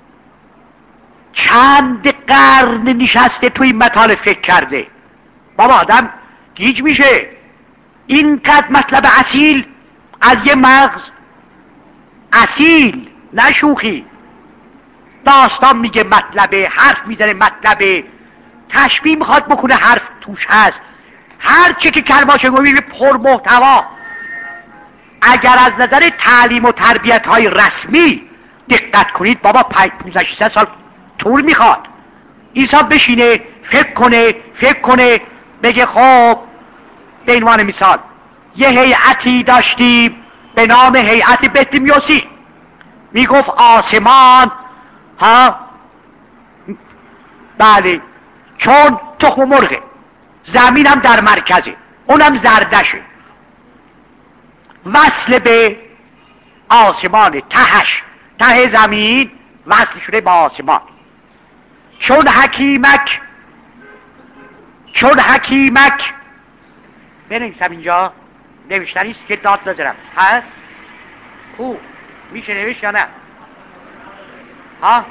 چند قرن نشسته توی این مطالب فکر کرده؟ بابا آدم گیج میشه. اینقدر مطلب اصیل از یه مغز اصیل، نه شوخی. داستان میگه مطلبه، حرف میزنه مطلبه، تشبیه میخواد بکنه حرف توش هست، هر چی که کلماشه میگه پر محتوا. اگر از نظر تعلیم و تربیت های رسمی دقت کنید بابا پانزده شصت سال طول میخواد. انسان بشینه فکر کنه فکر کنه بگه خب به عنوان مثال یه هیئتی داشتیم به نام هیئت بطلیموسی، میگفت آسمان ها بله چون تخم مرغه، زمین هم در مرکزه، اونم زردشه، وصل به آسمان، تهش ته زمین وصل شده با آسمان. چون حکیمک چون حکیمک بنویسم اینجا، نوشتنیست که داد نظرم هست کو میشه نوشت یا نه؟ ها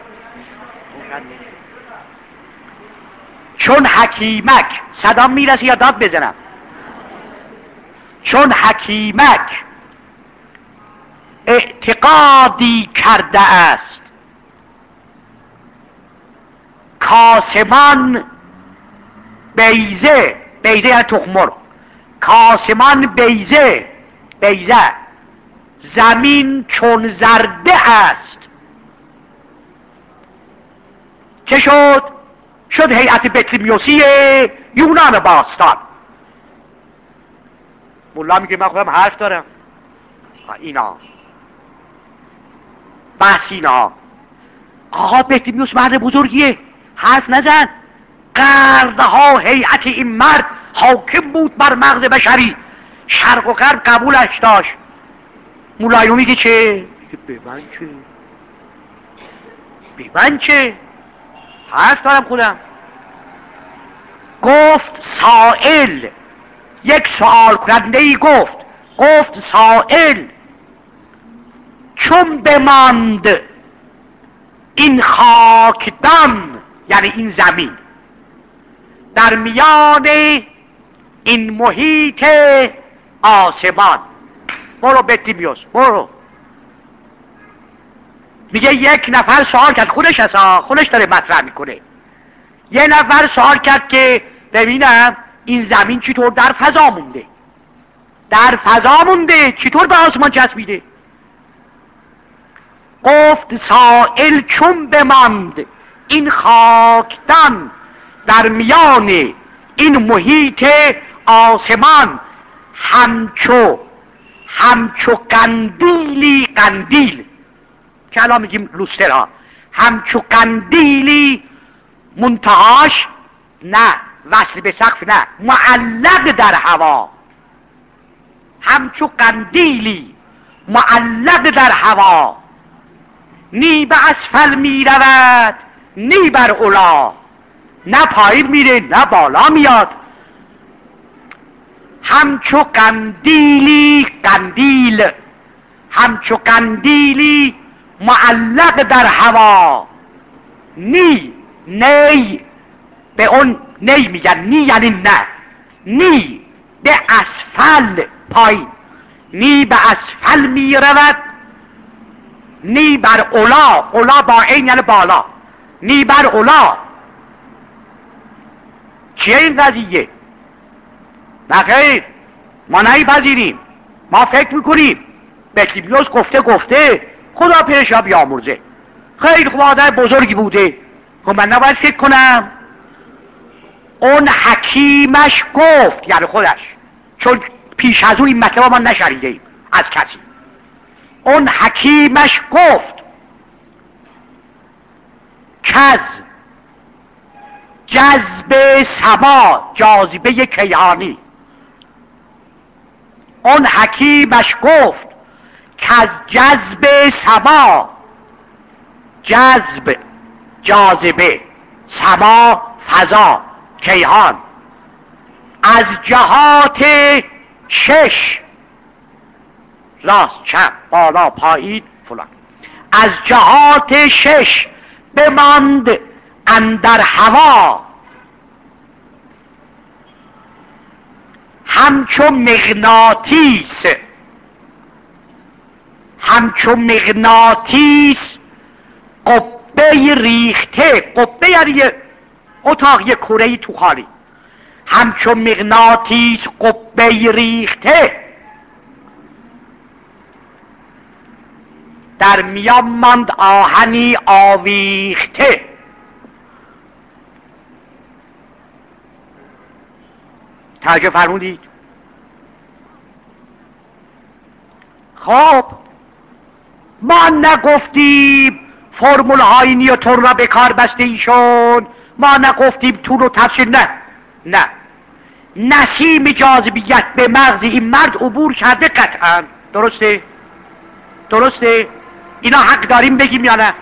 چون حکیمک صدام میرسه یا داد بزنم؟ چون حکیمک اعتقادی کرده است کاسمان بیزه، بیزه یعنی تخم مرغ، کاسمان بیزه بیزه زمین چون زرده است، چه شد؟ شد هیئت بطلیموسی یونان باستان. مولا میگه من خودم حرف دارم. اینا بحث اینا. آقا بطلیموس مرد بزرگیه، حرف نزن. قرنها هیئت این مرد حاکم بود بر مغز بشری، شرق و غرب قبولش داشت. مولایو میگه چه؟ میگه به من چه؟ به من چه؟ حرف دارم خودم. گفت سائل، یک سوال کننده ای گفت گفت سائل چون بماند این خاکدان، یعنی این زمین، در میان این محیط آسمان. برو بطلیموس برو. میگه یک نفر سوال کرد، خودش اصلا خودش داره مطرح میکنه. یه نفر سوال کرد که ببینم این زمین چطور در فضا مونده، در فضا مونده چطور به آسمان چسبیده؟ گفت سائل چون بماند این خاکدان در میان این محیط آسمان، همچو همچو قندیلی، قندیل که الان میگیم لوستر ها، همچو قندیلی منتهاش نه وصل به سقف، نه معلق در هوا، همچو قندیلی معلق در هوا، نی به اسفل می رود نی بر علا، نه پایین میره نه بالا میاد. همچو قندیلی، قندیل همچو قندیلی معلق در هوا، نی نی به اون نی میگن، نی یعنی نه، نی به اسفل پایین، نی به اسفل می رود نی بر علا، علا با این یعنی بالا، نی بر علا. چیه این قضیه؟ نخیر ما نمیپذیریم، ما فکر میکنیم بطلیموس گفته گفته خدا پیشا بیامرزه، خیلی خوب آدم بزرگی بوده. خب من نباید فکر کنم؟ اون حکیمش گفت، یعنی خودش، چون پیش از اون این مطلب ما نشنیده ایم از کسی. اون حکیمش گفت کز جذب سما، جاذبه کیهانی، اون حکیمش گفت کز جذب سما، جذب جاذبه، سما فضا کیهان، از جهات شش، راست چپ بالا پایین فلان، از جهات شش بماند اندر هوا، همچو مغناطیس، همچو مغناطیس قبه ریخته، قبه یعنی یه اتاق، یه کره‌ای تو خالی، همچو مغناطیس قبه ریخته در میان ماند آهنی آویخته. توجه فرمودید؟ خب ما نگفتیم فرمول های نیوتن را به کار بسته ایشون، ما نگفتیم طول و تفسیر، نه نه، نسیم جاذبیت به مغز این مرد عبور کرده قطعا. درسته؟ درسته؟ اینا حق داریم بگیم یا نه؟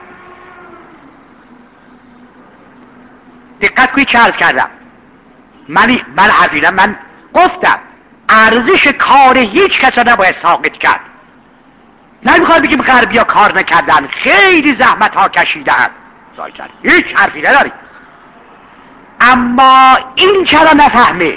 دقت کنید چه عرض کردم. من من حقیقا من گفتم ارزش کار هیچ کس را نباید ساقط کرد. نمیخواد بگیم غربی ها کار نکردن، خیلی زحمت ها کشیدن، هیچ حرفی نداریم، اما این چرا نفهمه؟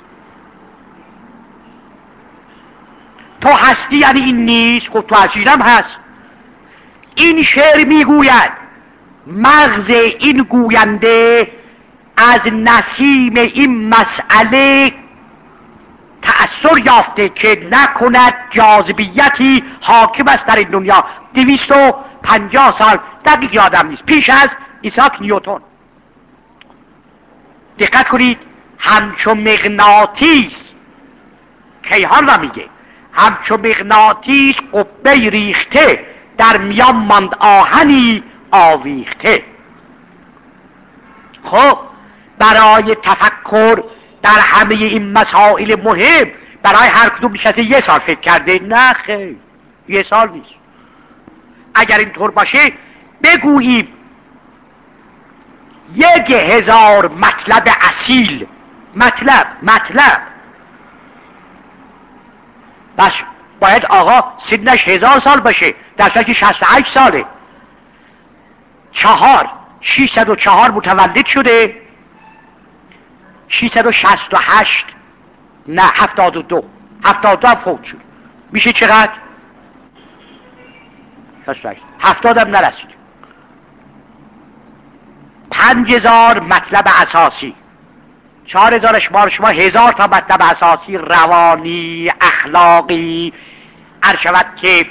تو هستی یعنی این نیست. خب تو هستیدم هست. این شعر میگوید مغز این گوینده از نسیم این مسئله تأثیر یافته که نکند جاذبیتی حاکم است در این دنیا. دویست و پنجاه سال دقیق یادم نیست پیش از ایساک نیوتن دقت کنید، همچون مغناطیس کیهان را میگه، همچون مغناطیس قبه ریخته در میان ماند آهنی آویخته. خب برای تفکر در همه این مسائل مهم برای هر کدوم میشه یه سال فکر کرده؟ نه خیر، یه سال نیست. اگر اینطور باشه بگوییم یک هزار مطلب اصیل، مطلب مطلب بس باید آقا سنش هزار سال باشه، در صورتی که شصت و هشت ساله. چهار ششصد و چهار متولد شده، ششصد و شصت و هشت نه هفتاد و دو هفتاد و دو هم فوت شد، میشه چقدر؟ شصت و هشت هفتاد هم نرسید. پنج هزار مطلب اساسی، چهار هزار شمار شما، هزار تا مطلب اساسی روانی، اخلاقی، عرض شود که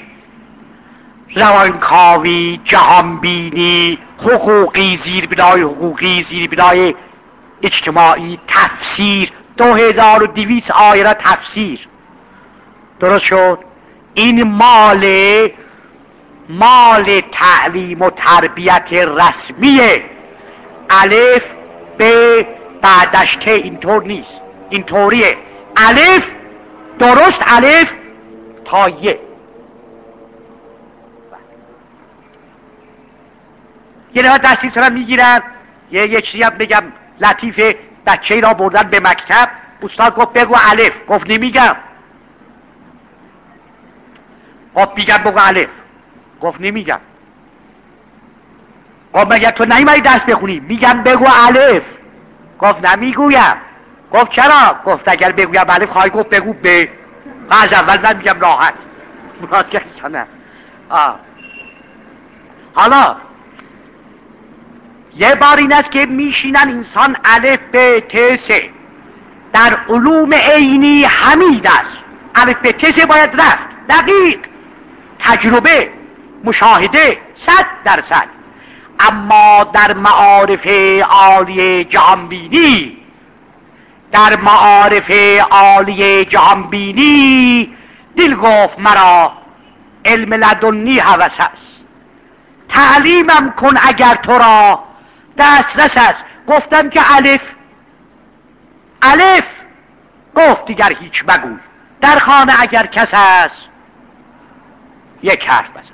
روانکاوی، جهانبینی، حقوقی، زیربنای حقوقی، زیربنای اجتماعی، تفسیر، دو هزار و دویست آیه را تفسیر. درست شد؟ این مال مال تعلیم و تربیت رسمیه. الف به بعدش که اینطور نیست، اینطوریه. الف درست، الف تا یه. یه نفر دستی سرم میگیرن، یه یه چیزی هم بگم لطیفه، بچه ای را بردن به مکتب، استاد گفت بگو الف، گفت نمیگم. گفت میگم بگو الف، گفت نمیگم. گفت مگر تو نیومدی درس بخونی؟ میگم بگو الف، گفت نمیگویم. گفت چرا؟ گفت اگر بگویم الف خواهی گفت بگو ب. از اول من میگم راحت مراد که نه. آه. حالا یه بار این است که میشینن انسان الف ب ت س، در علوم عینی حمید است. الف ب ت س باید رفت، دقیق، تجربه، مشاهده، صد درصد. اما در معارف عالی جهانبینی، در معارف عالی جهانبینی دل گفت مرا علم لدنی هوس است. تعلیمم کن اگر تو را دسترس است. گفتم که الف الف، گفت دیگر هیچ مگوی، در خانه اگر کس است یک حرف بس است.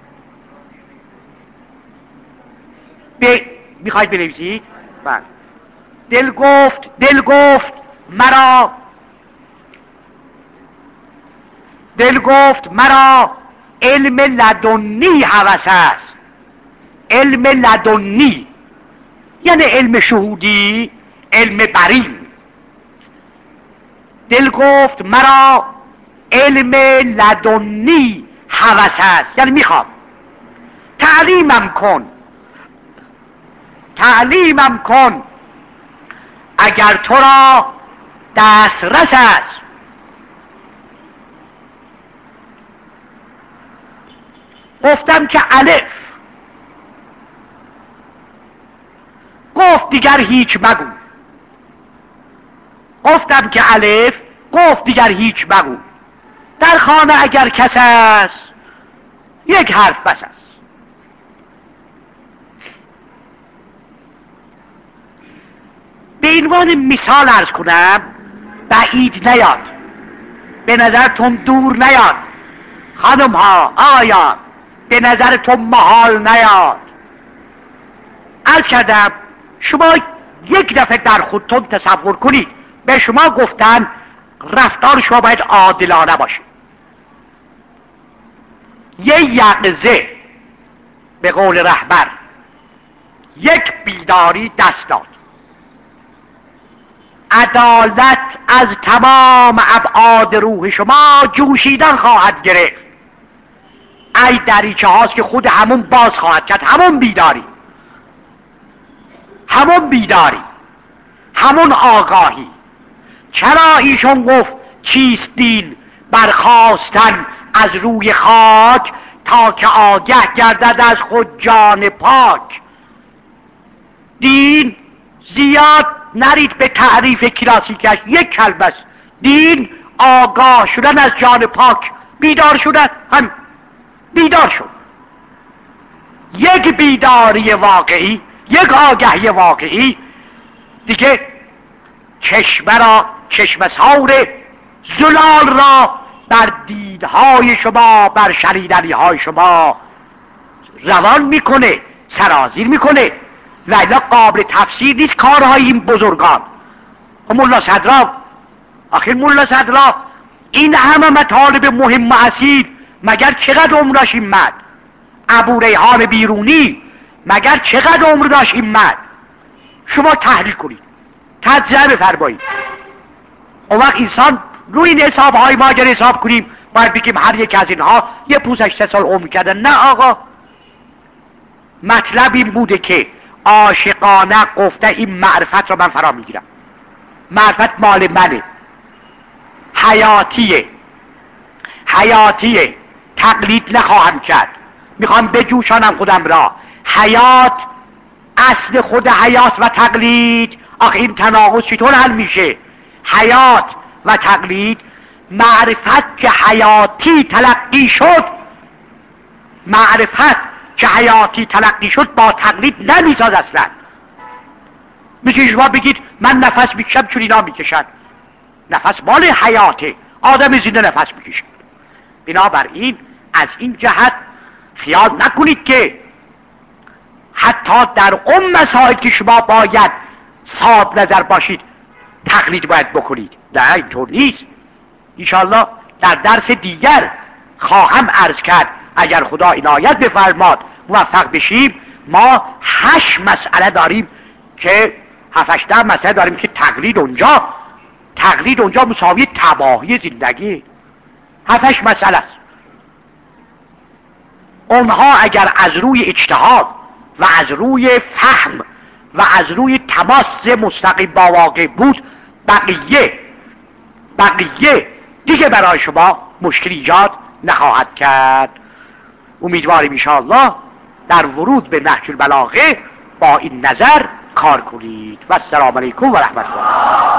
به میخواید بنویسید؟ بله. دل گفت دل گفت مرا دل گفت مرا علم لدنی هوس است. علم لدنی یعنی علم شهودی، علم برین. دل گفت مرا علم لدنی هوس است، یعنی میخوام تعلیمم کن، تعلیمم کن اگر تو را دسترس است. گفتم که الف، گفت دیگر هیچ مگو. گفتم که الف، گفت دیگر هیچ مگو، در خانه اگر کس است یک حرف بس است. به عنوان مثال عرض کنم، بعید نیاد، به نظرتون دور نیاد، خانم ها آقایان، به نظرتون محال نیاد. عرض کردم شما یک دفعه در خودتون تصور کنید به شما گفتن رفتار شما باید عادلانه باشه. یه یقظه به قول رهبر یک بیداری دست داد، عدالت از تمام ابعاد روح شما جوشیدن خواهد گرفت. ای دریچه هاست که خود همون باز خواهد کرد، همون بیداری، همون بیداری، همون آگاهی. چرا ایشون گفت چیست دین؟ برخاستن از روی خاک تا که آگه گردد از خود جان پاک. دین زیاد نرید به تعریف کلاسیکش، یک کلمه است. دین آگاه شدن از جان پاک، بیدار شدن، هم بیدار شد. یک بیداری واقعی، یک آگهی واقعی دیگه چشمه را، چشمه سار زلال را بر دیدهای شما، بر شنیدنیهای شما روان میکنه، سرازیر میکنه و الا قابل تفسیر نیست کارهای این بزرگان. و ملا صدرا، آخر ملا صدرا این همه مطالب مهم و اصیل مگر چقدر عمر داشت این مرد؟ ابو ریحان بیرونی مگر چقدر عمر داشت این مرد؟ شما تحلیل کنید، تجزیه بفرمایید. اون وقت انسان روی این حسابهای ما اگر حساب کنیم باید بگیم هر یک از اینها یه پوزش سه سال عمر کردن. نه آقا، مطلب این بوده که عاشقانه گفته این معرفت را من فرا میگیرم، معرفت مال منه، حیاتیه، حیاتیه، تقلید نخواهم کرد، میخوام بجوشانم خودم را. حیات، اصل خود حیات و تقلید، آخه این تناقض چطور حل میشه؟ حیات و تقلید، معرفت که حیاتی تلقی شد، معرفت که حیاتی تلقی شد با تقلید نمیساز اصلا. میشه شما بگید من نفس میکشم چون اینا میکشن، نفس مال حیاته، آدم زنده نفس میکشه. بنابراین از این جهت خیال نکنید که حتی در اون مسائل که شما باید صاحب نظر باشید تقلید باید بکنید. نه، اینطور نیست. انشاءالله در درس دیگر خواهم عرض کرد اگر خدا عنایت بفرماد موفق بشیم. ما هشت مسئله داریم که هفتش ده مسئله داریم که تقلید اونجا تقلید اونجا مساوی تباهی زندگی. هفتش مسئله است. اونها اگر از روی اجتهاد و از روی فهم و از روی تماس مستقیم با واقع بود، بقیه بقیه دیگه برای شما مشکل ایجاد نخواهد کرد. امیدواریم انشاءالله در ورود به نهج البلاغه با این نظر کار کنید. و السلام علیکم و رحمت الله.